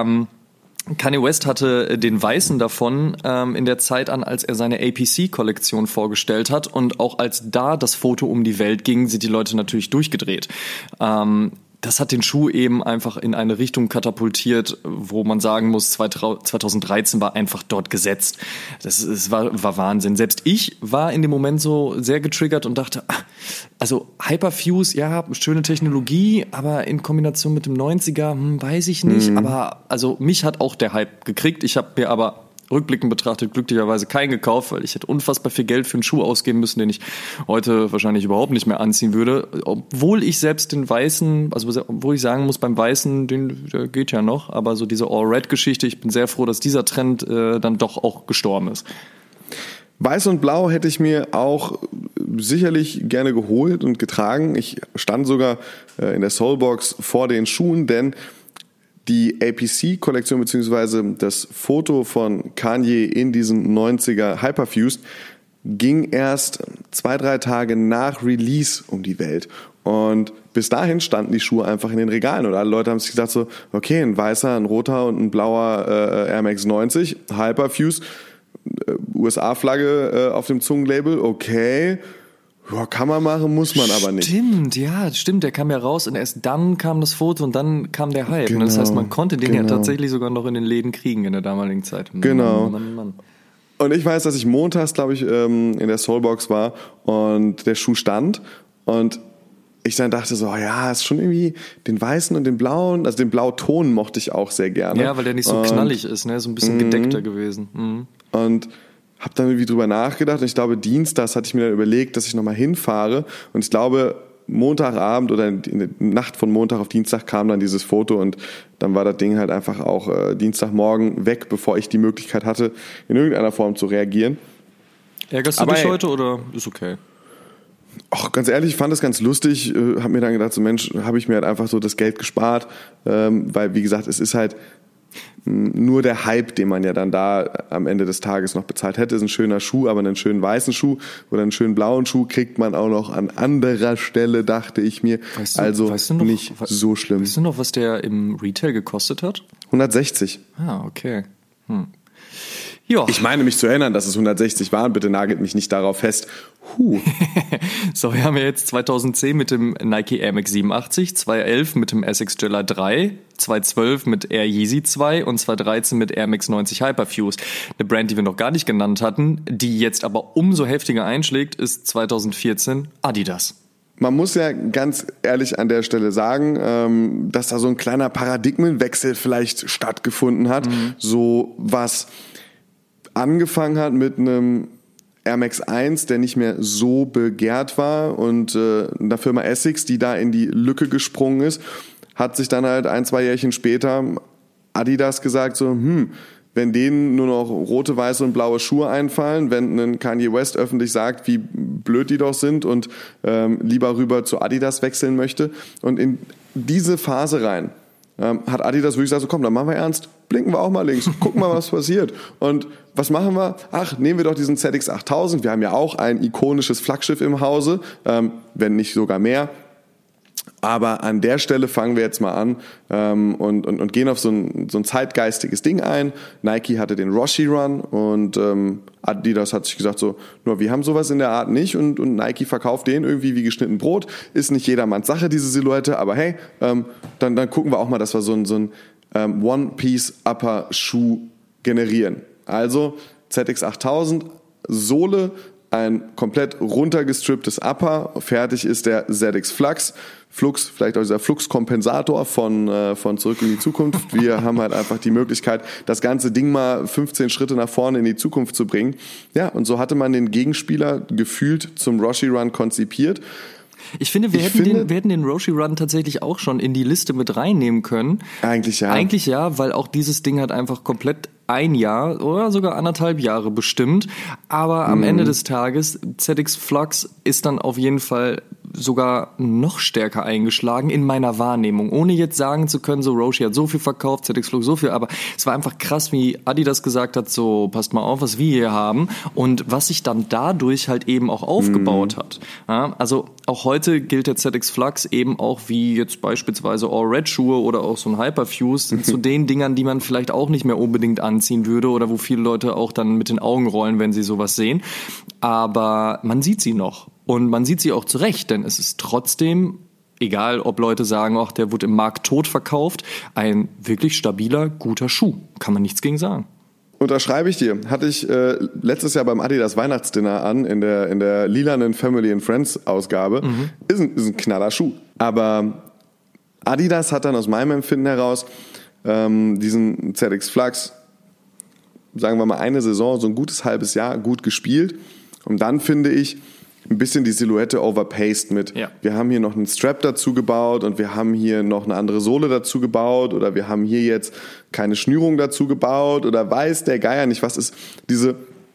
Kanye West hatte den weißen davon in der Zeit an, als er seine APC-Kollektion vorgestellt hat, und auch als da das Foto um die Welt ging, sind die Leute natürlich durchgedreht. Das hat den Schuh eben einfach in eine Richtung katapultiert, wo man sagen muss, 2013 war einfach dort gesetzt. Das war Wahnsinn. Selbst ich war in dem Moment so sehr getriggert und dachte, also Hyperfuse, ja, schöne Technologie, aber in Kombination mit dem 90er, weiß ich nicht. Aber also mich hat auch der Hype gekriegt. Ich habe mir aber rückblickend betrachtet glücklicherweise keinen gekauft, weil ich hätte unfassbar viel Geld für einen Schuh ausgeben müssen, den ich heute wahrscheinlich überhaupt nicht mehr anziehen würde. Obwohl ich selbst den weißen, also obwohl ich sagen muss, beim weißen, der geht ja noch, aber so diese All-Red-Geschichte, ich bin sehr froh, dass dieser Trend dann doch auch gestorben ist. Weiß und Blau hätte ich mir auch sicherlich gerne geholt und getragen. Ich stand sogar in der Soulbox vor den Schuhen, denn Die APC-Kollektion beziehungsweise das Foto von Kanye in diesen 90er Hyperfused ging erst 2-3 Tage nach Release um die Welt. Und bis dahin standen die Schuhe einfach in den Regalen und alle Leute haben sich gedacht so, okay, ein weißer, ein roter und ein blauer Air Max 90, Hyperfuse, USA-Flagge auf dem Zungenlabel, okay, ja, kann man machen, muss man aber nicht. Stimmt, der kam ja raus und erst dann kam das Foto und dann kam der Hype. Genau, das heißt, man konnte den ja tatsächlich sogar noch in den Läden kriegen in der damaligen Zeit. Genau. Mann. Und ich weiß, dass ich montags, glaube ich, in der Soulbox war und der Schuh stand und ich dann dachte so, ja, ist schon irgendwie den weißen und den blauen, also den Blauton mochte ich auch sehr gerne. Ja, weil der nicht so knallig ist, ne, so ein bisschen gedeckter gewesen. Mhm. Und habe dann irgendwie drüber nachgedacht und ich glaube, dienstags hatte ich mir dann überlegt, dass ich nochmal hinfahre und ich glaube, Montagabend oder in der Nacht von Montag auf Dienstag kam dann dieses Foto und dann war das Ding halt einfach auch Dienstagmorgen weg, bevor ich die Möglichkeit hatte, in irgendeiner Form zu reagieren. Ärgerst du dich heute oder ist okay? Ach, ganz ehrlich, ich fand das ganz lustig, habe mir dann gedacht, so Mensch, habe ich mir halt einfach so das Geld gespart, weil wie gesagt, es ist halt nur der Hype, den man ja dann da am Ende des Tages noch bezahlt hätte, ist ein schöner Schuh, aber einen schönen weißen Schuh oder einen schönen blauen Schuh kriegt man auch noch an anderer Stelle, dachte ich mir. Weißt du noch, nicht so schlimm. Weißt du noch, was der im Retail gekostet hat? 160. Ah, okay. Ja. Ich meine mich zu erinnern, dass es 160 waren. Bitte nagelt mich nicht darauf fest. So, wir haben ja jetzt 2010 mit dem Nike Air Max 87, 2011 mit dem Essex Jella 3, 2012 mit Air Yeezy 2 und 2013 mit Air Max 90 Hyperfuse. Eine Brand, die wir noch gar nicht genannt hatten, die jetzt aber umso heftiger einschlägt, ist 2014 Adidas. Man muss ja ganz ehrlich an der Stelle sagen, dass da so ein kleiner Paradigmenwechsel vielleicht stattgefunden hat. So was angefangen hat mit einem Air Max 1, der nicht mehr so begehrt war und der Firma Essex, die da in die Lücke gesprungen ist, hat sich dann halt 1-2 Jährchen später Adidas gesagt so, wenn denen nur noch rote, weiße und blaue Schuhe einfallen, wenn ein Kanye West öffentlich sagt, wie blöd die doch sind und lieber rüber zu Adidas wechseln möchte. Und in diese Phase rein hat Adidas wirklich gesagt, so komm, dann machen wir ernst, blinken wir auch mal links, gucken mal, was passiert. Und was machen wir? Ach, nehmen wir doch diesen ZX 8000, wir haben ja auch ein ikonisches Flaggschiff im Hause, wenn nicht sogar mehr. Aber an der Stelle fangen wir jetzt mal an und gehen auf so ein zeitgeistiges Ding ein. Nike hatte den Rossi Run und Adidas hat sich gesagt so, nur wir haben sowas in der Art nicht und Nike verkauft den irgendwie wie geschnitten Brot. Ist nicht jedermanns Sache, diese Silhouette, aber hey, dann gucken wir auch mal, dass wir so ein One-Piece-Upper-Schuh generieren. Also ZX 8000, Sohle, ein komplett runtergestripptes Upper, fertig ist der ZX Flux, vielleicht auch dieser Flux-Kompensator von Zurück in die Zukunft. Wir haben halt einfach die Möglichkeit, das ganze Ding mal 15 Schritte nach vorne in die Zukunft zu bringen. Ja, und so hatte man den Gegenspieler gefühlt zum Rossi Run konzipiert. Ich finde, wir hätten den Rossi Run tatsächlich auch schon in die Liste mit reinnehmen können. Eigentlich ja. Eigentlich ja, weil auch dieses Ding hat einfach komplett ein Jahr oder sogar 1,5 Jahre bestimmt. Aber am Ende des Tages, ZX Flux ist dann auf jeden Fall sogar noch stärker eingeschlagen in meiner Wahrnehmung. Ohne jetzt sagen zu können, so Rossi hat so viel verkauft, ZX Flux so viel. Aber es war einfach krass, wie Adidas gesagt hat, so passt mal auf, was wir hier haben. Und was sich dann dadurch halt eben auch aufgebaut hat. Ja, also auch heute gilt der ZX Flux eben auch wie jetzt beispielsweise All-Red-Schuhe oder auch so ein Hyperfuse zu den Dingern, die man vielleicht auch nicht mehr unbedingt anziehen würde oder wo viele Leute auch dann mit den Augen rollen, wenn sie sowas sehen. Aber man sieht sie noch. Und man sieht sie auch zurecht, denn es ist trotzdem, egal ob Leute sagen, ach, der wurde im Markt tot verkauft, ein wirklich stabiler, guter Schuh. Kann man nichts gegen sagen. Unterschreibe ich dir. Hatte ich letztes Jahr beim Adidas Weihnachtsdinner an, in der lilanen Family and Friends Ausgabe. Ist ein knaller Schuh. Aber Adidas hat dann aus meinem Empfinden heraus diesen ZX Flux, sagen wir mal eine Saison, so ein gutes halbes Jahr gut gespielt. Und dann finde ich, ein bisschen die Silhouette overpaced mit, wir haben hier noch einen Strap dazu gebaut und wir haben hier noch eine andere Sohle dazu gebaut oder wir haben hier jetzt keine Schnürung dazu gebaut oder weiß der Geier nicht, was ist. Diese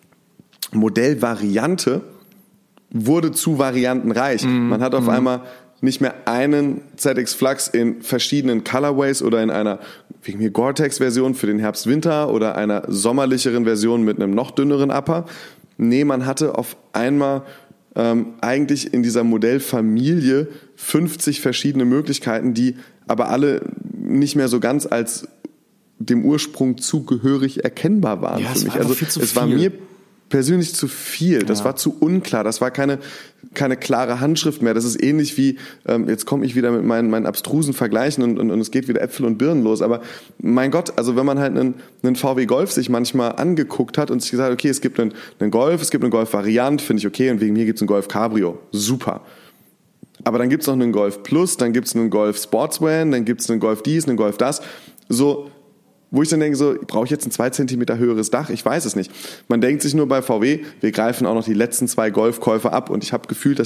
Modellvariante wurde zu variantenreich. Man hat auf einmal nicht mehr einen ZX Flux in verschiedenen Colorways oder in einer wegen mir Gore-Tex-Version für den Herbst-Winter oder einer sommerlicheren Version mit einem noch dünneren Upper. Nee, man hatte auf einmal eigentlich in dieser Modellfamilie 50 verschiedene Möglichkeiten, die aber alle nicht mehr so ganz als dem Ursprung zugehörig erkennbar waren für mich. Also es war mir persönlich zu viel, das war zu unklar, das war keine klare Handschrift mehr. Das ist ähnlich wie, jetzt komme ich wieder mit meinen abstrusen Vergleichen und es geht wieder Äpfel und Birnen los, aber mein Gott, also wenn man halt einen VW Golf sich manchmal angeguckt hat und sich gesagt hat, okay, es gibt einen Golf, es gibt eine Golf-Variante, finde ich okay, und wegen mir gibt es einen Golf Cabrio, super. Aber dann gibt es noch einen Golf Plus, dann gibt es einen Golf Sportsvan, dann gibt es einen Golf dies, einen Golf das, so, wo ich dann denke, so, brauche ich jetzt ein 2 Zentimeter höheres Dach? Ich weiß es nicht. Man denkt sich nur bei VW, wir greifen auch noch die letzten 2 Golfkäufe ab und ich habe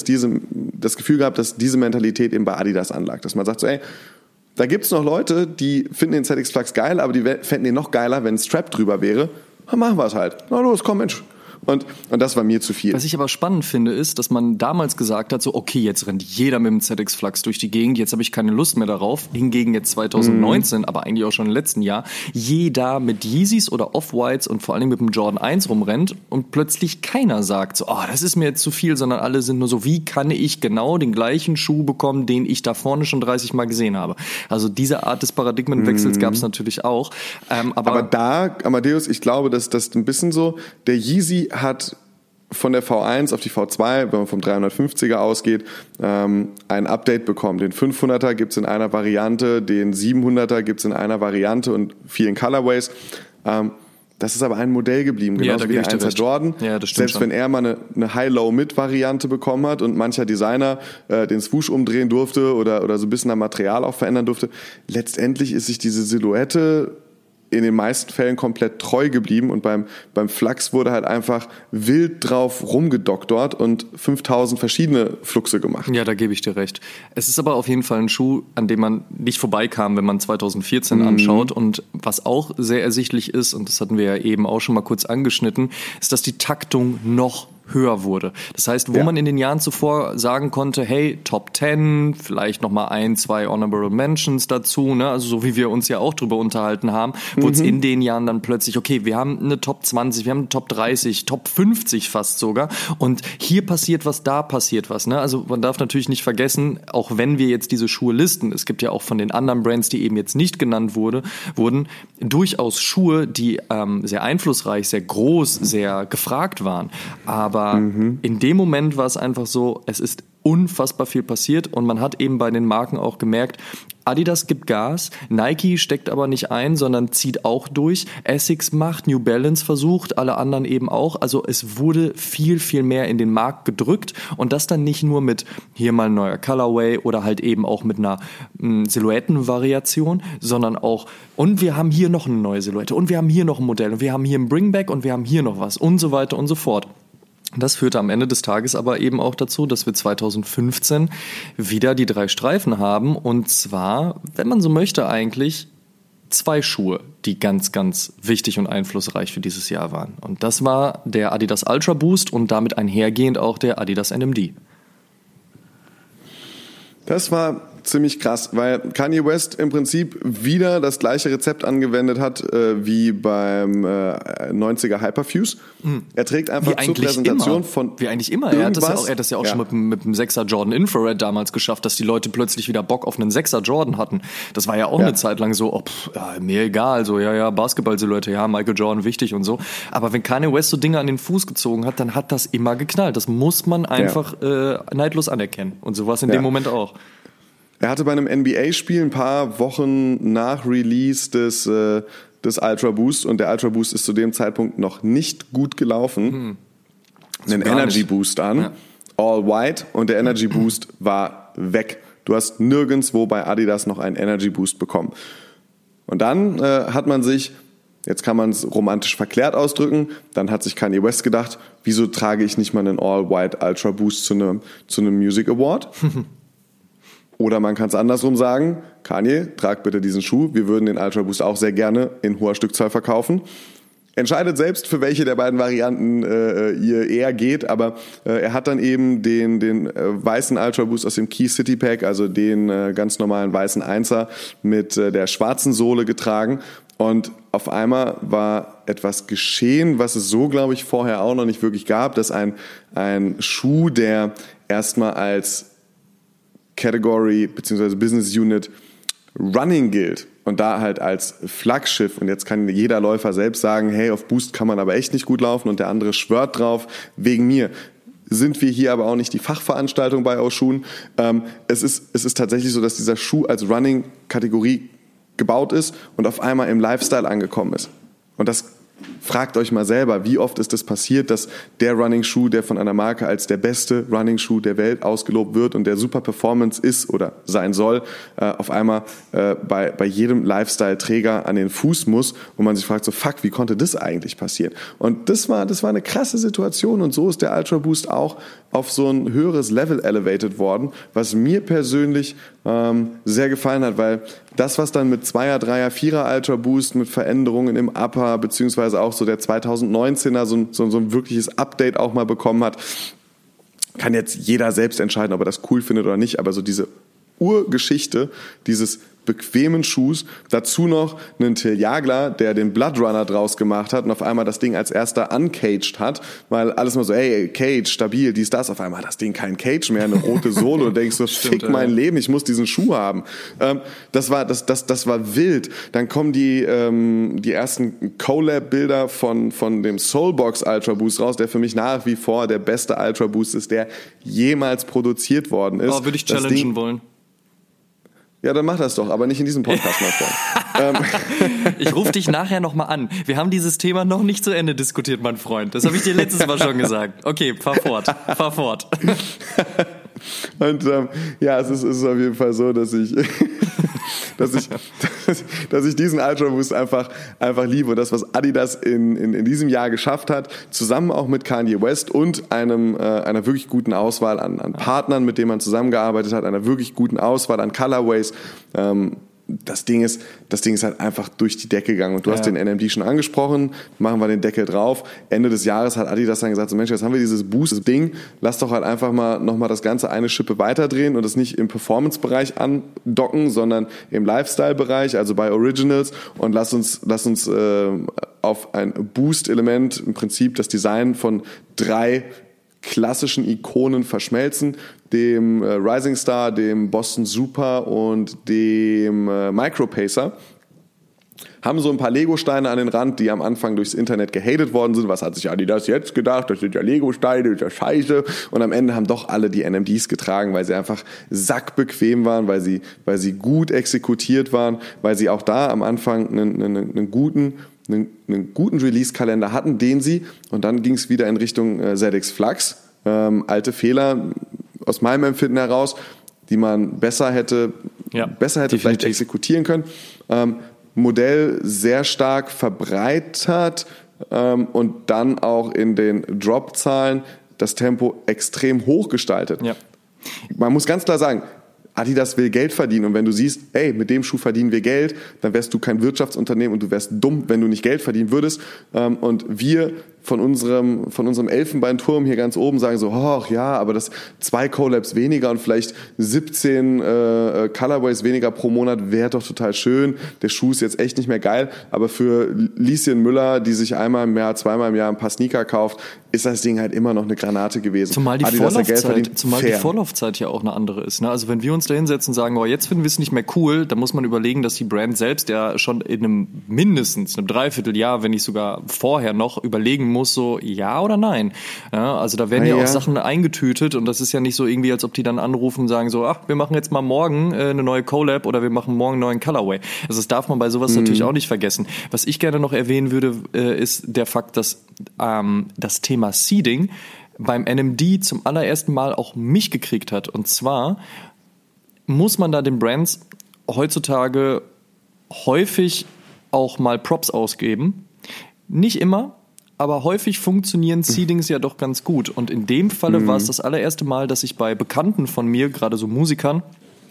das Gefühl gehabt, dass diese Mentalität eben bei Adidas anlag, dass man sagt so, ey, da gibt's noch Leute, die finden den ZX Flux geil, aber die fänden den noch geiler, wenn ein Strap drüber wäre. Dann machen wir es halt. Na los, komm Mensch. Und das war mir zu viel. Was ich aber spannend finde, ist, dass man damals gesagt hat, so okay, jetzt rennt jeder mit dem ZX Flux durch die Gegend, jetzt habe ich keine Lust mehr darauf. Hingegen jetzt 2019, aber eigentlich auch schon im letzten Jahr, jeder mit Yeezys oder Off-Whites und vor allem mit dem Jordan 1 rumrennt und plötzlich keiner sagt so, das ist mir jetzt zu viel, sondern alle sind nur so, wie kann ich genau den gleichen Schuh bekommen, den ich da vorne schon 30 Mal gesehen habe. Also diese Art des Paradigmenwechsels gab es natürlich auch. Aber da, Amadeus, ich glaube, dass das ein bisschen so, der Yeezy hat von der V1 auf die V2, wenn man vom 350er ausgeht, ein Update bekommen. Den 500er gibt es in einer Variante, den 700er gibt es in einer Variante und vielen Colorways. Das ist aber ein Modell geblieben, genauso wie der 1er Jordan. Ja, das stimmt. Selbst schon. wenn er mal eine High-Low-Mid-Variante bekommen hat und mancher Designer den Swoosh umdrehen durfte oder so ein bisschen am Material auch verändern durfte, letztendlich ist sich diese Silhouette in den meisten Fällen komplett treu geblieben und beim Flux wurde halt einfach wild drauf rumgedoktort und 5000 verschiedene Fluxe gemacht. Ja, da gebe ich dir recht. Es ist aber auf jeden Fall ein Schuh, an dem man nicht vorbeikam, wenn man 2014 anschaut. Und was auch sehr ersichtlich ist, und das hatten wir ja eben auch schon mal kurz angeschnitten, ist, dass die Taktung noch höher wurde. Das heißt, wo man in den Jahren zuvor sagen konnte, hey, Top 10, vielleicht nochmal 1, 2 Honorable Mentions dazu, ne? Also so wie wir uns ja auch drüber unterhalten haben, wurde es in den Jahren dann plötzlich, okay, wir haben eine Top 20, wir haben eine Top 30, Top 50 fast sogar und hier passiert was, da passiert was, ne? Also man darf natürlich nicht vergessen, auch wenn wir jetzt diese Schuhe listen, es gibt ja auch von den anderen Brands, die eben jetzt nicht genannt wurden, durchaus Schuhe, die sehr einflussreich, sehr groß, sehr gefragt waren, aber in dem Moment war es einfach so, es ist unfassbar viel passiert und man hat eben bei den Marken auch gemerkt, Adidas gibt Gas, Nike steckt aber nicht ein, sondern zieht auch durch, Essex macht, New Balance versucht, alle anderen eben auch, also es wurde viel, viel mehr in den Markt gedrückt und das dann nicht nur mit hier mal ein neuer Colorway oder halt eben auch mit einer Silhouettenvariation, sondern auch, und wir haben hier noch eine neue Silhouette und wir haben hier noch ein Modell und wir haben hier ein Bringback und wir haben hier noch was und so weiter und so fort. Das führte am Ende des Tages aber eben auch dazu, dass wir 2015 wieder die 3 Streifen haben und zwar, wenn man so möchte eigentlich, 2 Schuhe, die ganz, ganz wichtig und einflussreich für dieses Jahr waren. Und das war der Adidas Ultra Boost und damit einhergehend auch der Adidas NMD. Das war ziemlich krass, weil Kanye West im Prinzip wieder das gleiche Rezept angewendet hat wie beim 90er Hyperfuse. Er trägt einfach zur Präsentation von wie eigentlich immer. Er hat das ja auch schon mit dem 6er Jordan Infrared damals geschafft, dass die Leute plötzlich wieder Bock auf einen 6er Jordan hatten. Das war ja auch eine Zeit lang so, mir egal, so Basketball-Silhouette, Michael Jordan wichtig und so. Aber wenn Kanye West so Dinge an den Fuß gezogen hat, dann hat das immer geknallt. Das muss man einfach neidlos anerkennen. Und so war es in dem Moment auch. Er hatte bei einem NBA-Spiel ein paar Wochen nach Release des Ultra Boost und der Ultra Boost ist zu dem Zeitpunkt noch nicht gut gelaufen, einen Energy Boost an, all white und der Energy Boost war weg. Du hast nirgendwo bei Adidas noch einen Energy Boost bekommen. Und dann hat man sich, jetzt kann man es romantisch verklärt ausdrücken, dann hat sich Kanye West gedacht, wieso trage ich nicht mal einen all white Ultra Boost zu einem Music Award? Oder man kann es andersrum sagen, Kanye, trag bitte diesen Schuh, wir würden den Ultra Boost auch sehr gerne in hoher Stückzahl verkaufen. Entscheidet selbst, für welche der beiden Varianten ihr eher geht, aber er hat dann eben den weißen Ultra Boost aus dem Key City Pack, also den ganz normalen weißen 1er mit der schwarzen Sohle getragen. Und auf einmal war etwas geschehen, was es so, glaube ich, vorher auch noch nicht wirklich gab, dass ein Schuh, der erstmal als Category bzw. Business Unit Running gilt und da halt als Flaggschiff, und jetzt kann jeder Läufer selbst sagen, hey, auf Boost kann man aber echt nicht gut laufen, und der andere schwört drauf, wegen mir. Sind wir hier aber auch nicht die Fachveranstaltung bei Oshun. Es ist tatsächlich so, dass dieser Schuh als Running-Kategorie gebaut ist und auf einmal im Lifestyle angekommen ist. Und das fragt euch mal selber, wie oft ist das passiert, dass der Running-Schuh, der von einer Marke als der beste Running-Schuh der Welt ausgelobt wird und der super Performance ist oder sein soll, auf einmal bei jedem Lifestyle-Träger an den Fuß muss und man sich fragt so, fuck, wie konnte das eigentlich passieren? Und das war eine krasse Situation, und so ist der Ultra Boost auch auf so ein höheres Level elevated worden, was mir persönlich sehr gefallen hat, weil das, was dann mit 2er, 3er, 4er Ultra Boost mit Veränderungen im Upper, beziehungsweise auch so der 2019er so ein wirkliches Update auch mal bekommen hat, kann jetzt jeder selbst entscheiden, ob er das cool findet oder nicht, aber so diese Urgeschichte dieses bequemen Schuhs, dazu noch einen Till Jagler, der den Blood Runner draus gemacht hat und auf einmal das Ding als erster uncaged hat, weil alles mal so, ey, Cage, stabil, dies, das, auf einmal hat das Ding kein Cage mehr, eine rote Sohle, und denkst so, fick mein Leben, ich muss diesen Schuh haben. Das war wild. Dann kommen die ersten Collab-Bilder von dem Soulbox Ultra Boost raus, der für mich nach wie vor der beste Ultra Boost ist, der jemals produziert worden ist. Oh, würde ich challengen wollen. Ja, dann mach das doch, aber nicht in diesem Podcast, mein Freund. Ich rufe dich nachher nochmal an. Wir haben dieses Thema noch nicht zu Ende diskutiert, mein Freund. Das habe ich dir letztes Mal schon gesagt. Okay, fahr fort. Und ja, es ist auf jeden Fall so, dass ich diesen Ultra Boost einfach liebe. Und das, was Adidas in diesem Jahr geschafft hat, zusammen auch mit Kanye West und einer wirklich guten Auswahl an Partnern, mit denen man zusammengearbeitet hat, einer wirklich guten Auswahl an Colorways, das Ding ist halt einfach durch die Decke gegangen. Und du hast den NMD schon angesprochen, machen wir den Deckel drauf. Ende des Jahres hat Adidas dann gesagt, so Mensch, jetzt haben wir dieses Boost-Ding, lass doch halt einfach nochmal das Ganze eine Schippe weiterdrehen und das nicht im Performance-Bereich andocken, sondern im Lifestyle-Bereich, also bei Originals, und lass uns auf ein Boost-Element, im Prinzip das Design von 3 klassischen Ikonen verschmelzen, dem Rising Star, dem Boston Super und dem Micro Pacer. Haben so ein paar Lego-Steine an den Rand, die am Anfang durchs Internet gehatet worden sind. Was hat sich Adidas jetzt gedacht? Das sind ja Lego-Steine, das ist ja scheiße. Und am Ende haben doch alle die NMDs getragen, weil sie einfach sackbequem waren, weil sie gut exekutiert waren, weil sie auch da am Anfang einen guten Release-Kalender hatten, den sie, und dann ging es wieder in Richtung ZX Flux. Alte Fehler aus meinem Empfinden heraus, die man besser hätte vielleicht exekutieren können. Modell sehr stark verbreitert und dann auch in den Drop-Zahlen das Tempo extrem hoch gestaltet. Ja. Man muss ganz klar sagen, Adidas will Geld verdienen, und wenn du siehst, ey, mit dem Schuh verdienen wir Geld, dann wärst du kein Wirtschaftsunternehmen und du wärst dumm, wenn du nicht Geld verdienen würdest. Und wir von unserem Elfenbeinturm hier ganz oben sagen so, ach ja, aber das 2 Collabs weniger und vielleicht 17 Colorways weniger pro Monat wäre doch total schön. Der Schuh ist jetzt echt nicht mehr geil, aber für Lieschen Müller, die sich einmal im Jahr, zweimal im Jahr ein paar Sneaker kauft, ist das Ding halt immer noch eine Granate gewesen. Zumal die Vorlaufzeit ja auch eine andere ist. Ne? Also wenn wir uns da hinsetzen und sagen, oh, jetzt finden wir es nicht mehr cool, dann muss man überlegen, dass die Brand selbst ja schon in mindestens einem Dreivierteljahr, wenn nicht sogar vorher noch, überlegen muss, so ja oder nein. Ja, also da werden ja auch Sachen eingetütet, und das ist ja nicht so irgendwie, als ob die dann anrufen und sagen so, ach, wir machen jetzt mal morgen eine neue Collab oder wir machen morgen einen neuen Colorway. Also das darf man bei sowas natürlich auch nicht vergessen. Was ich gerne noch erwähnen würde, ist der Fakt, dass das Thema Seeding beim NMD zum allerersten Mal auch mich gekriegt hat. Und zwar muss man da den Brands heutzutage häufig auch mal Props ausgeben. Nicht immer, aber häufig funktionieren Seedings ja doch ganz gut. Und in dem Falle war es das allererste Mal, dass ich bei Bekannten von mir, gerade so Musikern,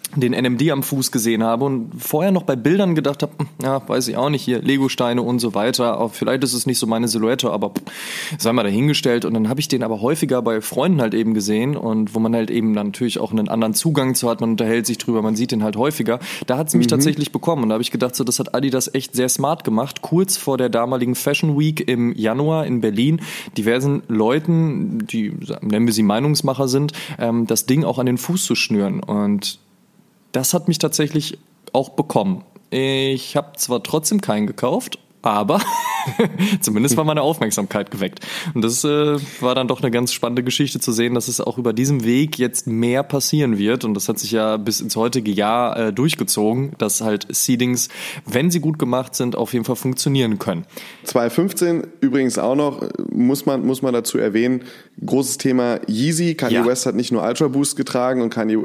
den NMD am Fuß gesehen habe und vorher noch bei Bildern gedacht habe, ja, weiß ich auch nicht, hier Legosteine und so weiter, auch vielleicht ist es nicht so meine Silhouette, aber sei mal dahingestellt. Und dann habe ich den aber häufiger bei Freunden halt eben gesehen und wo man halt eben dann natürlich auch einen anderen Zugang zu hat, man unterhält sich drüber, man sieht den halt häufiger. Da hat es mich tatsächlich bekommen und da habe ich gedacht, so, das hat Adidas echt sehr smart gemacht. Kurz vor der damaligen Fashion Week im Januar in Berlin, diversen Leuten, die, nennen wir sie Meinungsmacher sind, das Ding auch an den Fuß zu schnüren. Und das hat mich tatsächlich auch bekommen. Ich habe zwar trotzdem keinen gekauft, aber zumindest war meine Aufmerksamkeit geweckt. Und das war dann doch eine ganz spannende Geschichte zu sehen, dass es auch über diesem Weg jetzt mehr passieren wird. Und das hat sich ja bis ins heutige Jahr durchgezogen, dass halt Seedings, wenn sie gut gemacht sind, auf jeden Fall funktionieren können. 2015 übrigens auch noch, muss man dazu erwähnen, großes Thema Yeezy. Kanye West hat nicht nur Ultra Boost getragen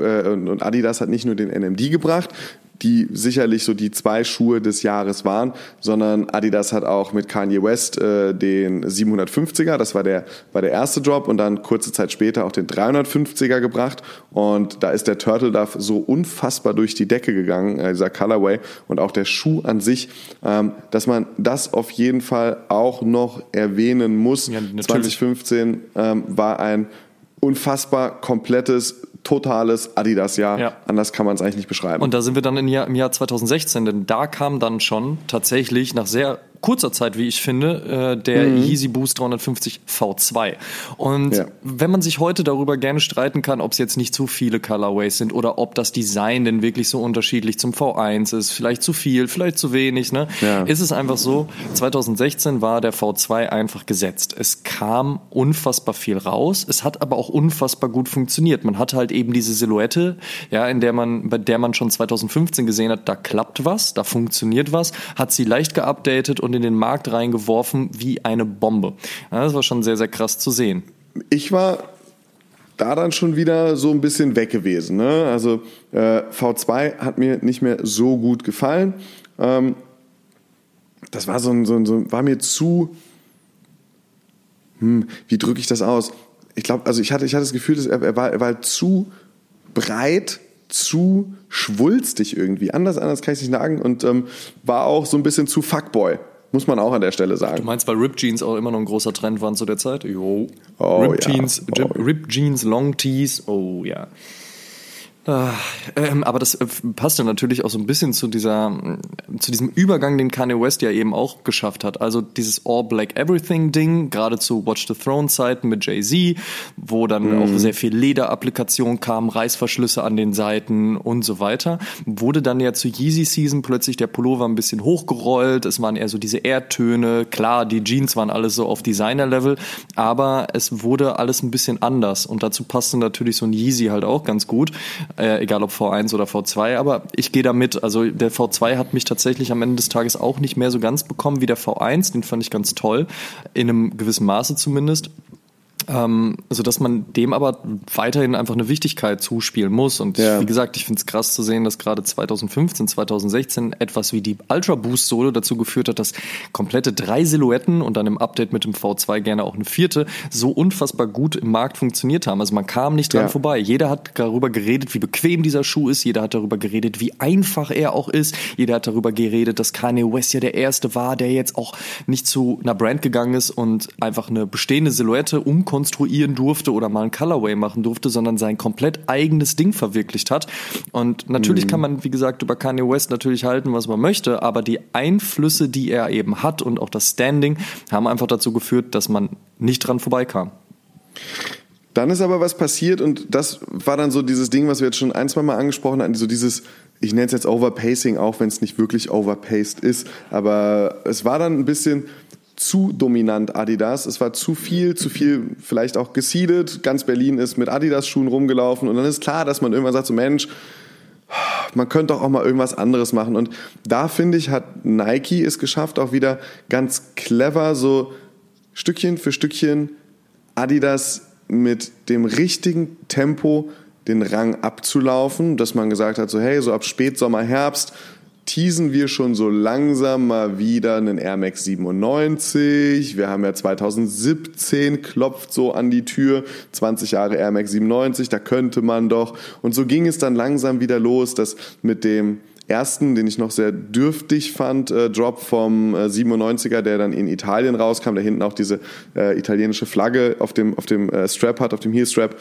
und Adidas hat nicht nur den NMD gebracht, die sicherlich so die 2 Schuhe des Jahres waren, sondern Adidas hat auch mit Kanye West den 750er, das war der erste Drop und dann kurze Zeit später auch den 350er gebracht und da ist der Turtle Dove so unfassbar durch die Decke gegangen, dieser Colorway und auch der Schuh an sich, dass man das auf jeden Fall auch noch erwähnen muss. Ja, 2015 war ein unfassbar komplettes, totales Adidas-Jahr. Ja. Anders kann man es eigentlich nicht beschreiben. Und da sind wir dann im Jahr 2016, denn da kam dann schon tatsächlich nach sehr kurzer Zeit, wie ich finde, der Yeezy Boost 350 V2. Und wenn man sich heute darüber gerne streiten kann, ob es jetzt nicht zu viele Colorways sind oder ob das Design denn wirklich so unterschiedlich zum V1 ist, vielleicht zu viel, vielleicht zu wenig, ne? Ja. Ist es einfach so, 2016 war der V2 einfach gesetzt. Es kam unfassbar viel raus, es hat aber auch unfassbar gut funktioniert. Man hatte halt eben diese Silhouette, ja, bei der man schon 2015 gesehen hat, da klappt was, da funktioniert was, hat sie leicht geupdatet und in den Markt reingeworfen wie eine Bombe. Ja, das war schon sehr, sehr krass zu sehen. Ich war da dann schon wieder so ein bisschen weg gewesen. Ne? Also V2 hat mir nicht mehr so gut gefallen. Das war war mir zu, wie drücke ich das aus? Ich glaube, also ich hatte das Gefühl, dass er war zu breit, zu schwulstig irgendwie. Anders kann ich es nicht sagen und war auch so ein bisschen zu Fuckboy. Muss man auch an der Stelle sagen. Du meinst, weil Rip Jeans auch immer noch ein großer Trend waren zu der Zeit? Jo. Rip Jeans, Long Tees, oh ja. Aber das passt ja natürlich auch so ein bisschen zu diesem Übergang, den Kanye West ja eben auch geschafft hat. Also dieses All-Black-Everything-Ding, gerade zu Watch the Throne-Zeiten mit Jay-Z, wo dann auch sehr viel Lederapplikation kam, Reißverschlüsse an den Seiten und so weiter. Wurde dann ja zu Yeezy-Season plötzlich der Pullover ein bisschen hochgerollt, es waren eher so diese Erdtöne, klar, die Jeans waren alles so auf Designer-Level, aber es wurde alles ein bisschen anders und dazu passte natürlich so ein Yeezy halt auch ganz gut. Egal ob V1 oder V2, aber ich gehe da mit. Also der V2 hat mich tatsächlich am Ende des Tages auch nicht mehr so ganz bekommen wie der V1, den fand ich ganz toll, in einem gewissen Maße zumindest. Also dass man dem aber weiterhin einfach eine Wichtigkeit zuspielen muss. Und wie gesagt, ich finde es krass zu sehen, dass gerade 2015, 2016 etwas wie die Ultra Boost Sohle dazu geführt hat, dass komplette 3 Silhouetten und dann im Update mit dem V2 gerne auch eine 4. so unfassbar gut im Markt funktioniert haben. Also man kam nicht dran vorbei. Jeder hat darüber geredet, wie bequem dieser Schuh ist. Jeder hat darüber geredet, wie einfach er auch ist. Jeder hat darüber geredet, dass Kanye West ja der Erste war, der jetzt auch nicht zu einer Brand gegangen ist und einfach eine bestehende Silhouette umkonstruieren durfte oder mal ein Colorway machen durfte, sondern sein komplett eigenes Ding verwirklicht hat. Und natürlich kann man, wie gesagt, über Kanye West natürlich halten, was man möchte, aber die Einflüsse, die er eben hat und auch das Standing, haben einfach dazu geführt, dass man nicht dran vorbeikam. Dann ist aber was passiert und das war dann so dieses Ding, was wir jetzt schon 1-2 Mal angesprochen hatten, so dieses, ich nenne es jetzt Overpacing, auch wenn es nicht wirklich overpaced ist, aber es war dann ein bisschen zu dominant Adidas. Es war zu viel vielleicht auch geseedet. Ganz Berlin ist mit Adidas-Schuhen rumgelaufen und dann ist klar, dass man irgendwann sagt, so Mensch, man könnte doch auch mal irgendwas anderes machen. Und da, finde ich, hat Nike es geschafft, auch wieder ganz clever so Stückchen für Stückchen Adidas mit dem richtigen Tempo den Rang abzulaufen, dass man gesagt hat, so hey, so ab Spätsommer, Herbst, teasen wir schon so langsam mal wieder einen Air Max 97. Wir haben ja 2017, klopft so an die Tür, 20 Jahre Air Max 97, da könnte man doch. Und so ging es dann langsam wieder los, dass mit dem ersten, den ich noch sehr dürftig fand, Drop vom 97er, der dann in Italien rauskam, der hinten auch diese italienische Flagge auf dem Strap hat, auf dem Heelstrap,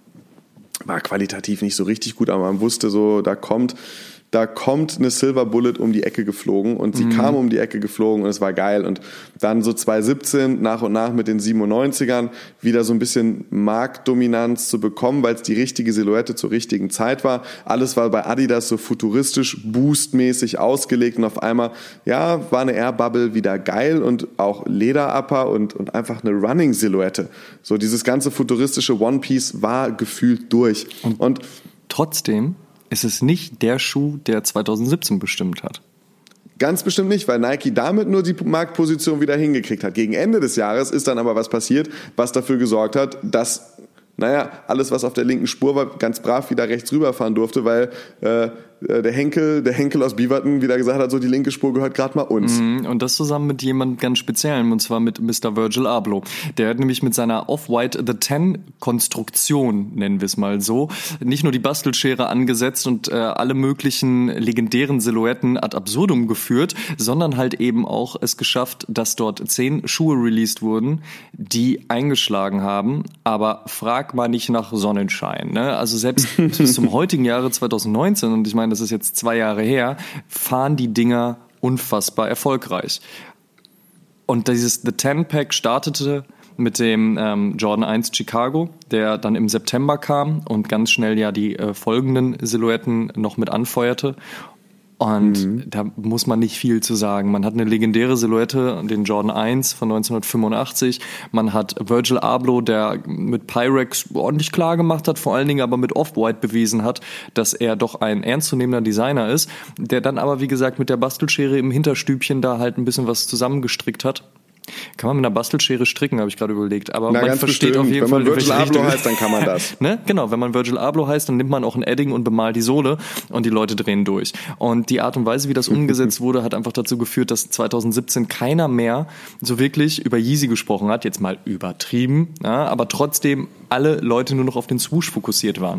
war qualitativ nicht so richtig gut, aber man wusste so, da kommt eine Silver Bullet um die Ecke geflogen und sie kam um die Ecke geflogen und es war geil. Und dann so 2017 nach und nach mit den 97ern wieder so ein bisschen Marktdominanz zu bekommen, weil es die richtige Silhouette zur richtigen Zeit war. Alles war bei Adidas so futuristisch, boostmäßig ausgelegt und auf einmal, ja, war eine Air Bubble wieder geil und auch Lederupper und einfach eine Running-Silhouette. So dieses ganze futuristische One Piece war gefühlt durch. Und trotzdem ist es nicht der Schuh, der 2017 bestimmt hat. Ganz bestimmt nicht, weil Nike damit nur die Marktposition wieder hingekriegt hat. Gegen Ende des Jahres ist dann aber was passiert, was dafür gesorgt hat, dass, alles, was auf der linken Spur war, ganz brav wieder rechts rüberfahren durfte, weil der Henkel aus Beaverton wieder gesagt hat, so die linke Spur gehört gerade mal uns. Und das zusammen mit jemandem ganz Speziellem, und zwar mit Mr. Virgil Abloh. Der hat nämlich mit seiner Off-White The Ten Konstruktion, nennen wir es mal so, nicht nur die Bastelschere angesetzt und alle möglichen legendären Silhouetten ad absurdum geführt, sondern halt eben auch es geschafft, dass dort 10 Schuhe released wurden, die eingeschlagen haben, aber frag mal nicht nach Sonnenschein. Ne? Also selbst bis zum heutigen Jahre 2019, und ich meine, das ist jetzt 2 Jahre her, fahren die Dinger unfassbar erfolgreich. Und dieses The Ten Pack startete mit dem Jordan 1 Chicago, der dann im September kam und ganz schnell ja die folgenden Silhouetten noch mit anfeuerte. Und da muss man nicht viel zu sagen. Man hat eine legendäre Silhouette, den Jordan 1 von 1985. Man hat Virgil Abloh, der mit Pyrex ordentlich klar gemacht hat, vor allen Dingen aber mit Off-White bewiesen hat, dass er doch ein ernstzunehmender Designer ist, der dann aber, wie gesagt, mit der Bastelschere im Hinterstübchen da halt ein bisschen was zusammengestrickt hat. Kann man mit einer Bastelschere stricken, habe ich gerade überlegt. Aber man versteht auf jeden Fall, wenn man Virgil Abloh heißt, dann kann man das. Ne? Genau, wenn man Virgil Abloh heißt, dann nimmt man auch ein Edding und bemalt die Sohle und die Leute drehen durch. Und die Art und Weise, wie das umgesetzt wurde, hat einfach dazu geführt, dass 2017 keiner mehr so wirklich über Yeezy gesprochen hat. Jetzt mal übertrieben, ja, aber trotzdem alle Leute nur noch auf den Swoosh fokussiert waren.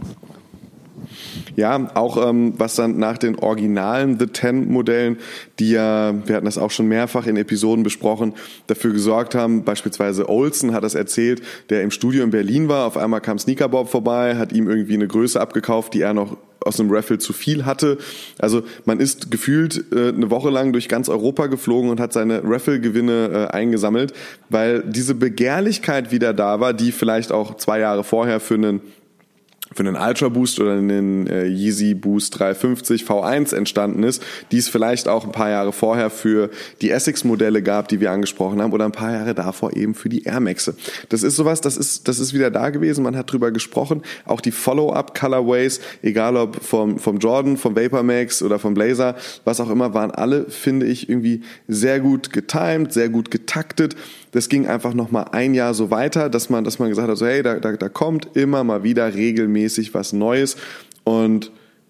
Ja, auch was dann nach den originalen The Ten Modellen, die ja, wir hatten das auch schon mehrfach in Episoden besprochen, dafür gesorgt haben, beispielsweise Olsen hat das erzählt, der im Studio in Berlin war, auf einmal kam Sneaker Bob vorbei, hat ihm irgendwie eine Größe abgekauft, die er noch aus einem Raffle zu viel hatte. Also man ist gefühlt eine Woche lang durch ganz Europa geflogen und hat seine Raffle-Gewinne eingesammelt, weil diese Begehrlichkeit wieder da war, die vielleicht auch 2 Jahre vorher für einen Ultra Boost oder einen Yeezy Boost 350 V1 entstanden ist, die es vielleicht auch ein paar Jahre vorher für die Essex-Modelle gab, die wir angesprochen haben, oder ein paar Jahre davor eben für die Air Maxe. Das ist sowas, das ist wieder da gewesen, man hat drüber gesprochen, auch die Follow-up-Colorways, egal ob vom Jordan, vom Vapor Max oder vom Blazer, was auch immer, waren alle, finde ich, irgendwie sehr gut getimed, sehr gut getaktet. Das ging einfach nochmal ein Jahr so weiter, dass man gesagt hat, so hey, da kommt immer mal wieder regelmäßig was Neues und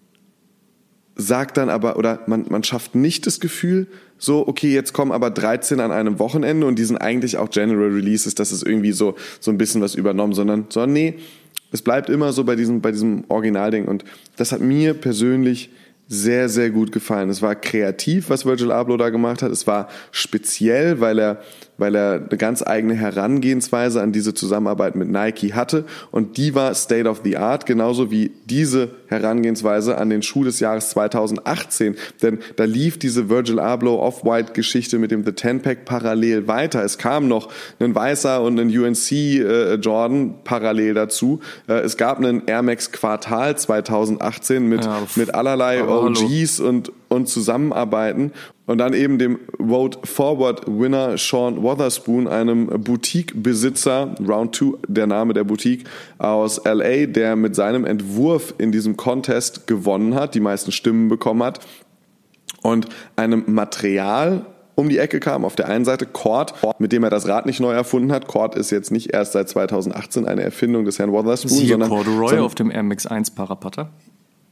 sagt dann aber, oder man schafft nicht das Gefühl, so, okay, jetzt kommen aber 13 an einem Wochenende und die sind eigentlich auch General Releases, das ist irgendwie so ein bisschen was übernommen, sondern nee, es bleibt immer so bei diesem Originalding und das hat mir persönlich sehr, sehr gut gefallen. Es war kreativ, was Virgil Abloh da gemacht hat. Es war speziell, weil er eine ganz eigene Herangehensweise an diese Zusammenarbeit mit Nike hatte. Und die war State of the Art, genauso wie diese Herangehensweise an den Schuh des Jahres 2018. Denn da lief diese Virgil Abloh Off-White-Geschichte mit dem The Ten Pack parallel weiter. Es kam noch ein weißer und ein UNC Jordan parallel dazu. Es gab einen Air Max Quartal 2018 mit allerlei OGs und Zusammenarbeiten. Und dann eben dem Road Forward Winner Sean Wotherspoon, einem Boutique-Besitzer, Round 2, der Name der Boutique, aus LA, der mit seinem Entwurf in diesem Contest gewonnen hat, die meisten Stimmen bekommen hat und einem Material um die Ecke kam. Auf der einen Seite Cord, mit dem er das Rad nicht neu erfunden hat. Cord ist jetzt nicht erst seit 2018 eine Erfindung des Herrn Wotherspoon, sondern Corduroy auf dem Air Max 1 Parapatter.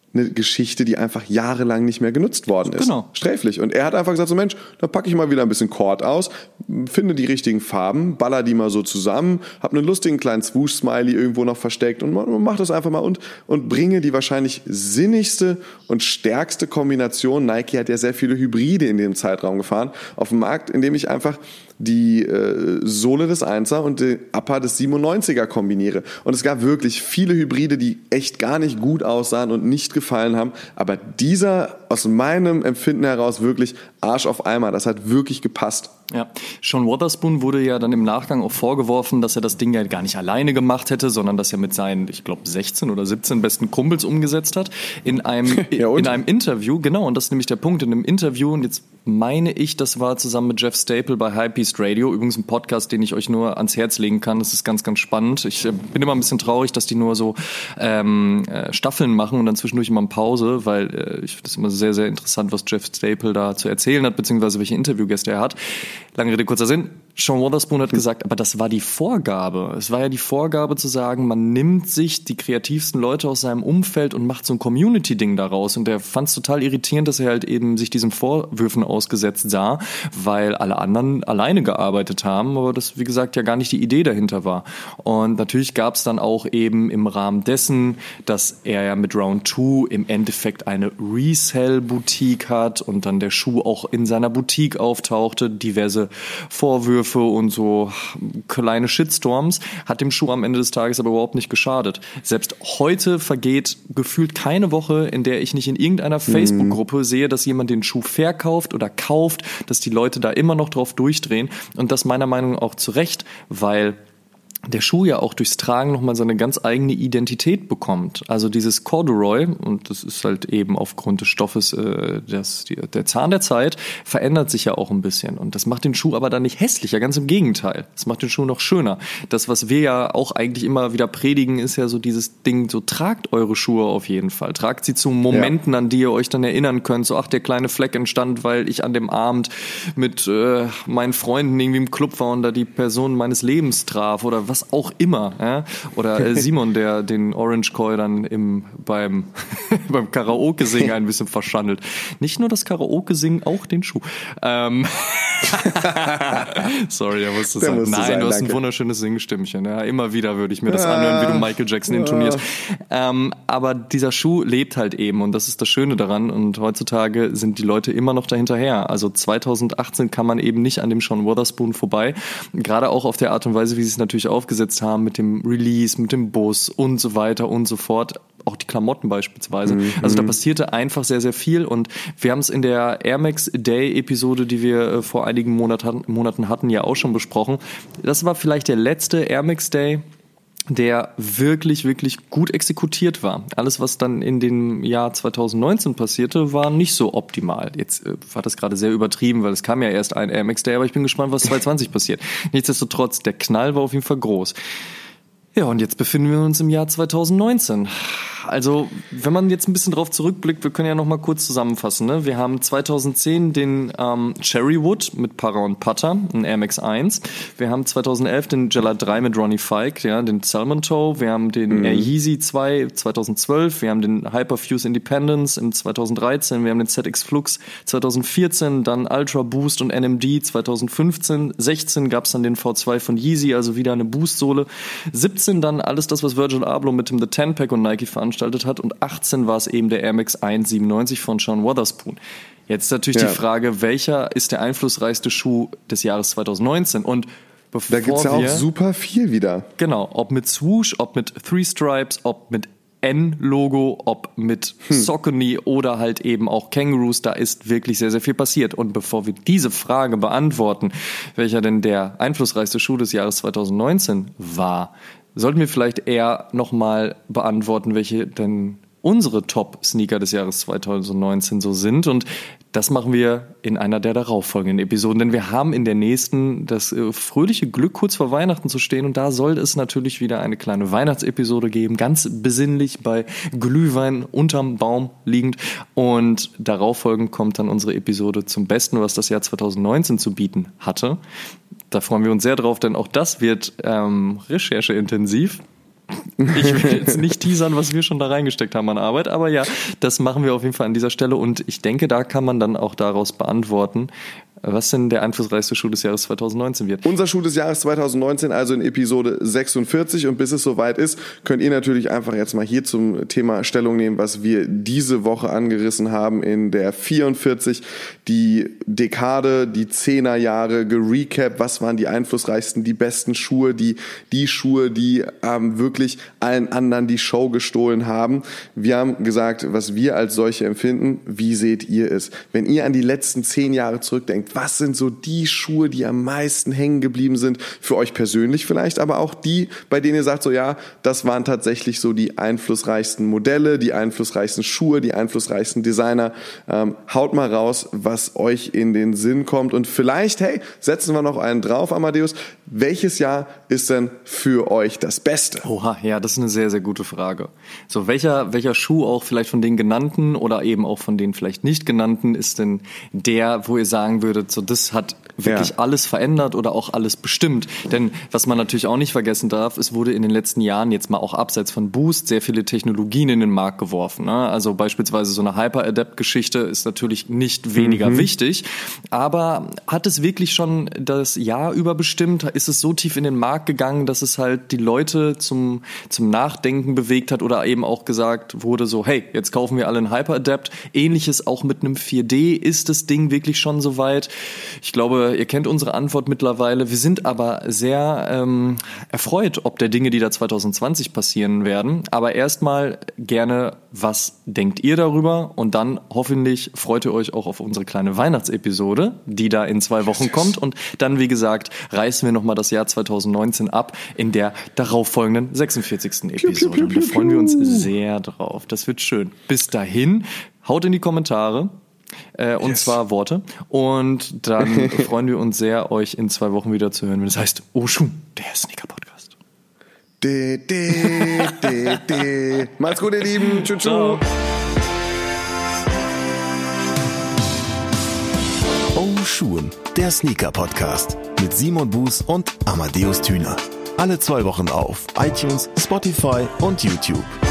eine Geschichte, die einfach jahrelang nicht mehr genutzt worden ist. Genau. Sträflich. Und er hat einfach gesagt, so Mensch, dann packe ich mal wieder ein bisschen Kord aus, finde die richtigen Farben, baller die mal so zusammen, hab einen lustigen kleinen Swoosh-Smiley irgendwo noch versteckt und mach das einfach mal und bringe die wahrscheinlich sinnigste und stärkste Kombination, Nike hat ja sehr viele Hybride in dem Zeitraum gefahren, auf den Markt, indem ich einfach die Sohle des 1er und den Upper des 97er kombiniere. Und es gab wirklich viele Hybride, die echt gar nicht gut aussahen und nicht gefallen haben. Aber dieser aus meinem Empfinden heraus wirklich Arsch auf Eimer. Das hat wirklich gepasst. Ja, Sean Wotherspoon wurde ja dann im Nachgang auch vorgeworfen, dass er das Ding ja gar nicht alleine gemacht hätte, sondern dass er mit seinen, ich glaube, 16 oder 17 besten Kumpels umgesetzt hat. In einem Interview, genau, und das ist nämlich der Punkt, in einem Interview, und jetzt meine ich, das war zusammen mit Jeff Staple bei Hypebeast Radio, übrigens ein Podcast, den ich euch nur ans Herz legen kann, das ist ganz, ganz spannend. Ich bin immer ein bisschen traurig, dass die nur so Staffeln machen und dann zwischendurch immer eine Pause, weil ich finde das immer sehr, sehr interessant, was Jeff Staple da zu erzählen hat, beziehungsweise welche Interviewgäste er hat. Lange Rede, kurzer Sinn. Sean Wotherspoon hat gesagt, aber das war die Vorgabe. Es war ja die Vorgabe zu sagen, man nimmt sich die kreativsten Leute aus seinem Umfeld und macht so ein Community-Ding daraus. Und er fand es total irritierend, dass er halt eben sich diesen Vorwürfen ausgesetzt sah, weil alle anderen alleine gearbeitet haben, aber das, wie gesagt, ja gar nicht die Idee dahinter war. Und natürlich gab es dann auch eben im Rahmen dessen, dass er ja mit Round 2 im Endeffekt eine Resell-Boutique hat und dann der Schuh auch in seiner Boutique auftauchte, diverse Vorwürfe und so kleine Shitstorms, hat dem Schuh am Ende des Tages aber überhaupt nicht geschadet. Selbst heute vergeht gefühlt keine Woche, in der ich nicht in irgendeiner Facebook-Gruppe sehe, dass jemand den Schuh verkauft oder kauft, dass die Leute da immer noch drauf durchdrehen und das meiner Meinung nach auch zu Recht, weil der Schuh ja auch durchs Tragen nochmal seine ganz eigene Identität bekommt. Also dieses Corduroy, und das ist halt eben aufgrund des Stoffes, der Zahn der Zeit, verändert sich ja auch ein bisschen. Und das macht den Schuh aber dann nicht hässlicher, ganz im Gegenteil. Das macht den Schuh noch schöner. Das, was wir ja auch eigentlich immer wieder predigen, ist ja so dieses Ding, so tragt eure Schuhe auf jeden Fall. Tragt sie zu Momenten, an die ihr euch dann erinnern könnt. So, ach, der kleine Fleck entstand, weil ich an dem Abend mit meinen Freunden irgendwie im Club war und da die Person meines Lebens traf oder was auch immer. Ja? Oder Simon, der den Orange Koi dann beim Karaoke-Singen ein bisschen verschandelt. Nicht nur das Karaoke-Singen, auch den Schuh. Sorry, er musste sagen. Nein, du hast ein wunderschönes Singstimmchen. Ja? Immer wieder würde ich mir das anhören, wie du Michael Jackson intonierst. Aber dieser Schuh lebt halt eben und das ist das Schöne daran. Und heutzutage sind die Leute immer noch dahinterher. Also 2018 kann man eben nicht an dem Sean Wotherspoon vorbei. Gerade auch auf der Art und Weise, wie sie es natürlich aufgesetzt haben mit dem Release, mit dem Bus und so weiter und so fort. Auch die Klamotten beispielsweise. Also da passierte einfach sehr, sehr viel und wir haben es in der Air Max Day Episode, die wir vor einigen Monaten hatten, ja auch schon besprochen. Das war vielleicht der letzte Air Max Day, der wirklich, wirklich gut exekutiert war. Alles, was dann in dem Jahr 2019 passierte, war nicht so optimal. Jetzt war das gerade sehr übertrieben, weil es kam ja erst ein Air Max Day, aber ich bin gespannt, was 2020 passiert. Nichtsdestotrotz, der Knall war auf jeden Fall groß. Ja, und jetzt befinden wir uns im Jahr 2019. Also, wenn man jetzt ein bisschen drauf zurückblickt, wir können ja noch mal kurz zusammenfassen. Ne? Wir haben 2010 den Cherrywood mit Para und Putter, ein Air Max 1. Wir haben 2011 den Gela 3 mit Ronnie Fike, ja, den Salmon Toe. Wir haben den Air Yeezy 2 2012. Wir haben den Hyperfuse Independence im 2013. Wir haben den ZX Flux 2014, dann Ultra Boost und NMD 2015. 16 gab es dann den V2 von Yeezy, also wieder eine Boostsohle. 17 dann alles das, was Virgil Abloh mit dem The 10 Pack und Nike veranstaltet hat und 18 war es eben der Air Max 197 von Sean Wotherspoon. Jetzt ist natürlich die Frage, welcher ist der einflussreichste Schuh des Jahres 2019 und da gibt's ja auch super viel wieder. Genau, ob mit Swoosh, ob mit Three Stripes, ob mit N-Logo, ob mit Saucony oder halt eben auch Kangaroos, da ist wirklich sehr, sehr viel passiert. Und bevor wir diese Frage beantworten, welcher denn der einflussreichste Schuh des Jahres 2019 war, sollten wir vielleicht eher nochmal beantworten, welche denn unsere Top-Sneaker des Jahres 2019 so sind. Und das machen wir in einer der darauffolgenden Episoden. Denn wir haben in der nächsten das fröhliche Glück, kurz vor Weihnachten zu stehen. Und da soll es natürlich wieder eine kleine Weihnachtsepisode geben. Ganz besinnlich bei Glühwein unterm Baum liegend. Und darauffolgend kommt dann unsere Episode zum Besten, was das Jahr 2019 zu bieten hatte. Da freuen wir uns sehr drauf, denn auch das wird rechercheintensiv. Ich will jetzt nicht teasern, was wir schon da reingesteckt haben an Arbeit, aber ja, das machen wir auf jeden Fall an dieser Stelle und ich denke, da kann man dann auch daraus beantworten, was denn der einflussreichste Schuh des Jahres 2019 wird. Unser Schuh des Jahres 2019, also in Episode 46. Und bis es soweit ist, könnt ihr natürlich einfach jetzt mal hier zum Thema Stellung nehmen, was wir diese Woche angerissen haben in der 44. Die Dekade, die 10er Jahre gerecapt. Was waren die einflussreichsten, die besten Schuhe, die Schuhe, die wirklich allen anderen die Show gestohlen haben. Wir haben gesagt, was wir als solche empfinden. Wie seht ihr es? Wenn ihr an die letzten 10 Jahre zurückdenkt, was sind so die Schuhe, die am meisten hängen geblieben sind, für euch persönlich vielleicht, aber auch die, bei denen ihr sagt, so ja, das waren tatsächlich so die einflussreichsten Modelle, die einflussreichsten Schuhe, die einflussreichsten Designer. Haut mal raus, was euch in den Sinn kommt und vielleicht, hey, setzen wir noch einen drauf, Amadeus. Welches Jahr ist denn für euch das Beste? Oha, ja, das ist eine sehr, sehr gute Frage. So, welcher Schuh auch vielleicht von den genannten oder eben auch von den vielleicht nicht genannten ist denn der, wo ihr sagen würdet, so das hat wirklich alles verändert oder auch alles bestimmt. Denn was man natürlich auch nicht vergessen darf, es wurde in den letzten Jahren jetzt mal auch abseits von Boost sehr viele Technologien in den Markt geworfen. Ne? Also beispielsweise so eine Hyper-Adapt-Geschichte ist natürlich nicht weniger wichtig, aber hat es wirklich schon das Jahr über bestimmt? Ist es so tief in den Markt gegangen, dass es halt die Leute zum Nachdenken bewegt hat oder eben auch gesagt wurde so, hey, jetzt kaufen wir alle einen Hyper-Adapt. Ähnliches auch mit einem 4D. Ist das Ding wirklich schon so weit? Ich glaube, ihr kennt unsere Antwort mittlerweile. Wir sind aber sehr erfreut, ob der Dinge, die da 2020 passieren werden. Aber erstmal gerne, was denkt ihr darüber? Und dann hoffentlich freut ihr euch auch auf unsere kleine Weihnachtsepisode, die da in 2 Wochen kommt. Und dann, wie gesagt, reißen wir nochmal das Jahr 2019 ab in der darauffolgenden 46. Episode. Und da freuen wir uns sehr drauf. Das wird schön. Bis dahin, haut in die Kommentare. Und zwar Worte. Und dann freuen wir uns sehr, euch in 2 Wochen wieder zu hören, wenn es heißt, oh Schuh, der Sneaker-Podcast. Macht's gut, ihr Lieben. Tschüss. Oh Schuhen, der Sneaker-Podcast mit Simon Buß und Amadeus Thüner. Alle 2 Wochen auf iTunes, Spotify und YouTube.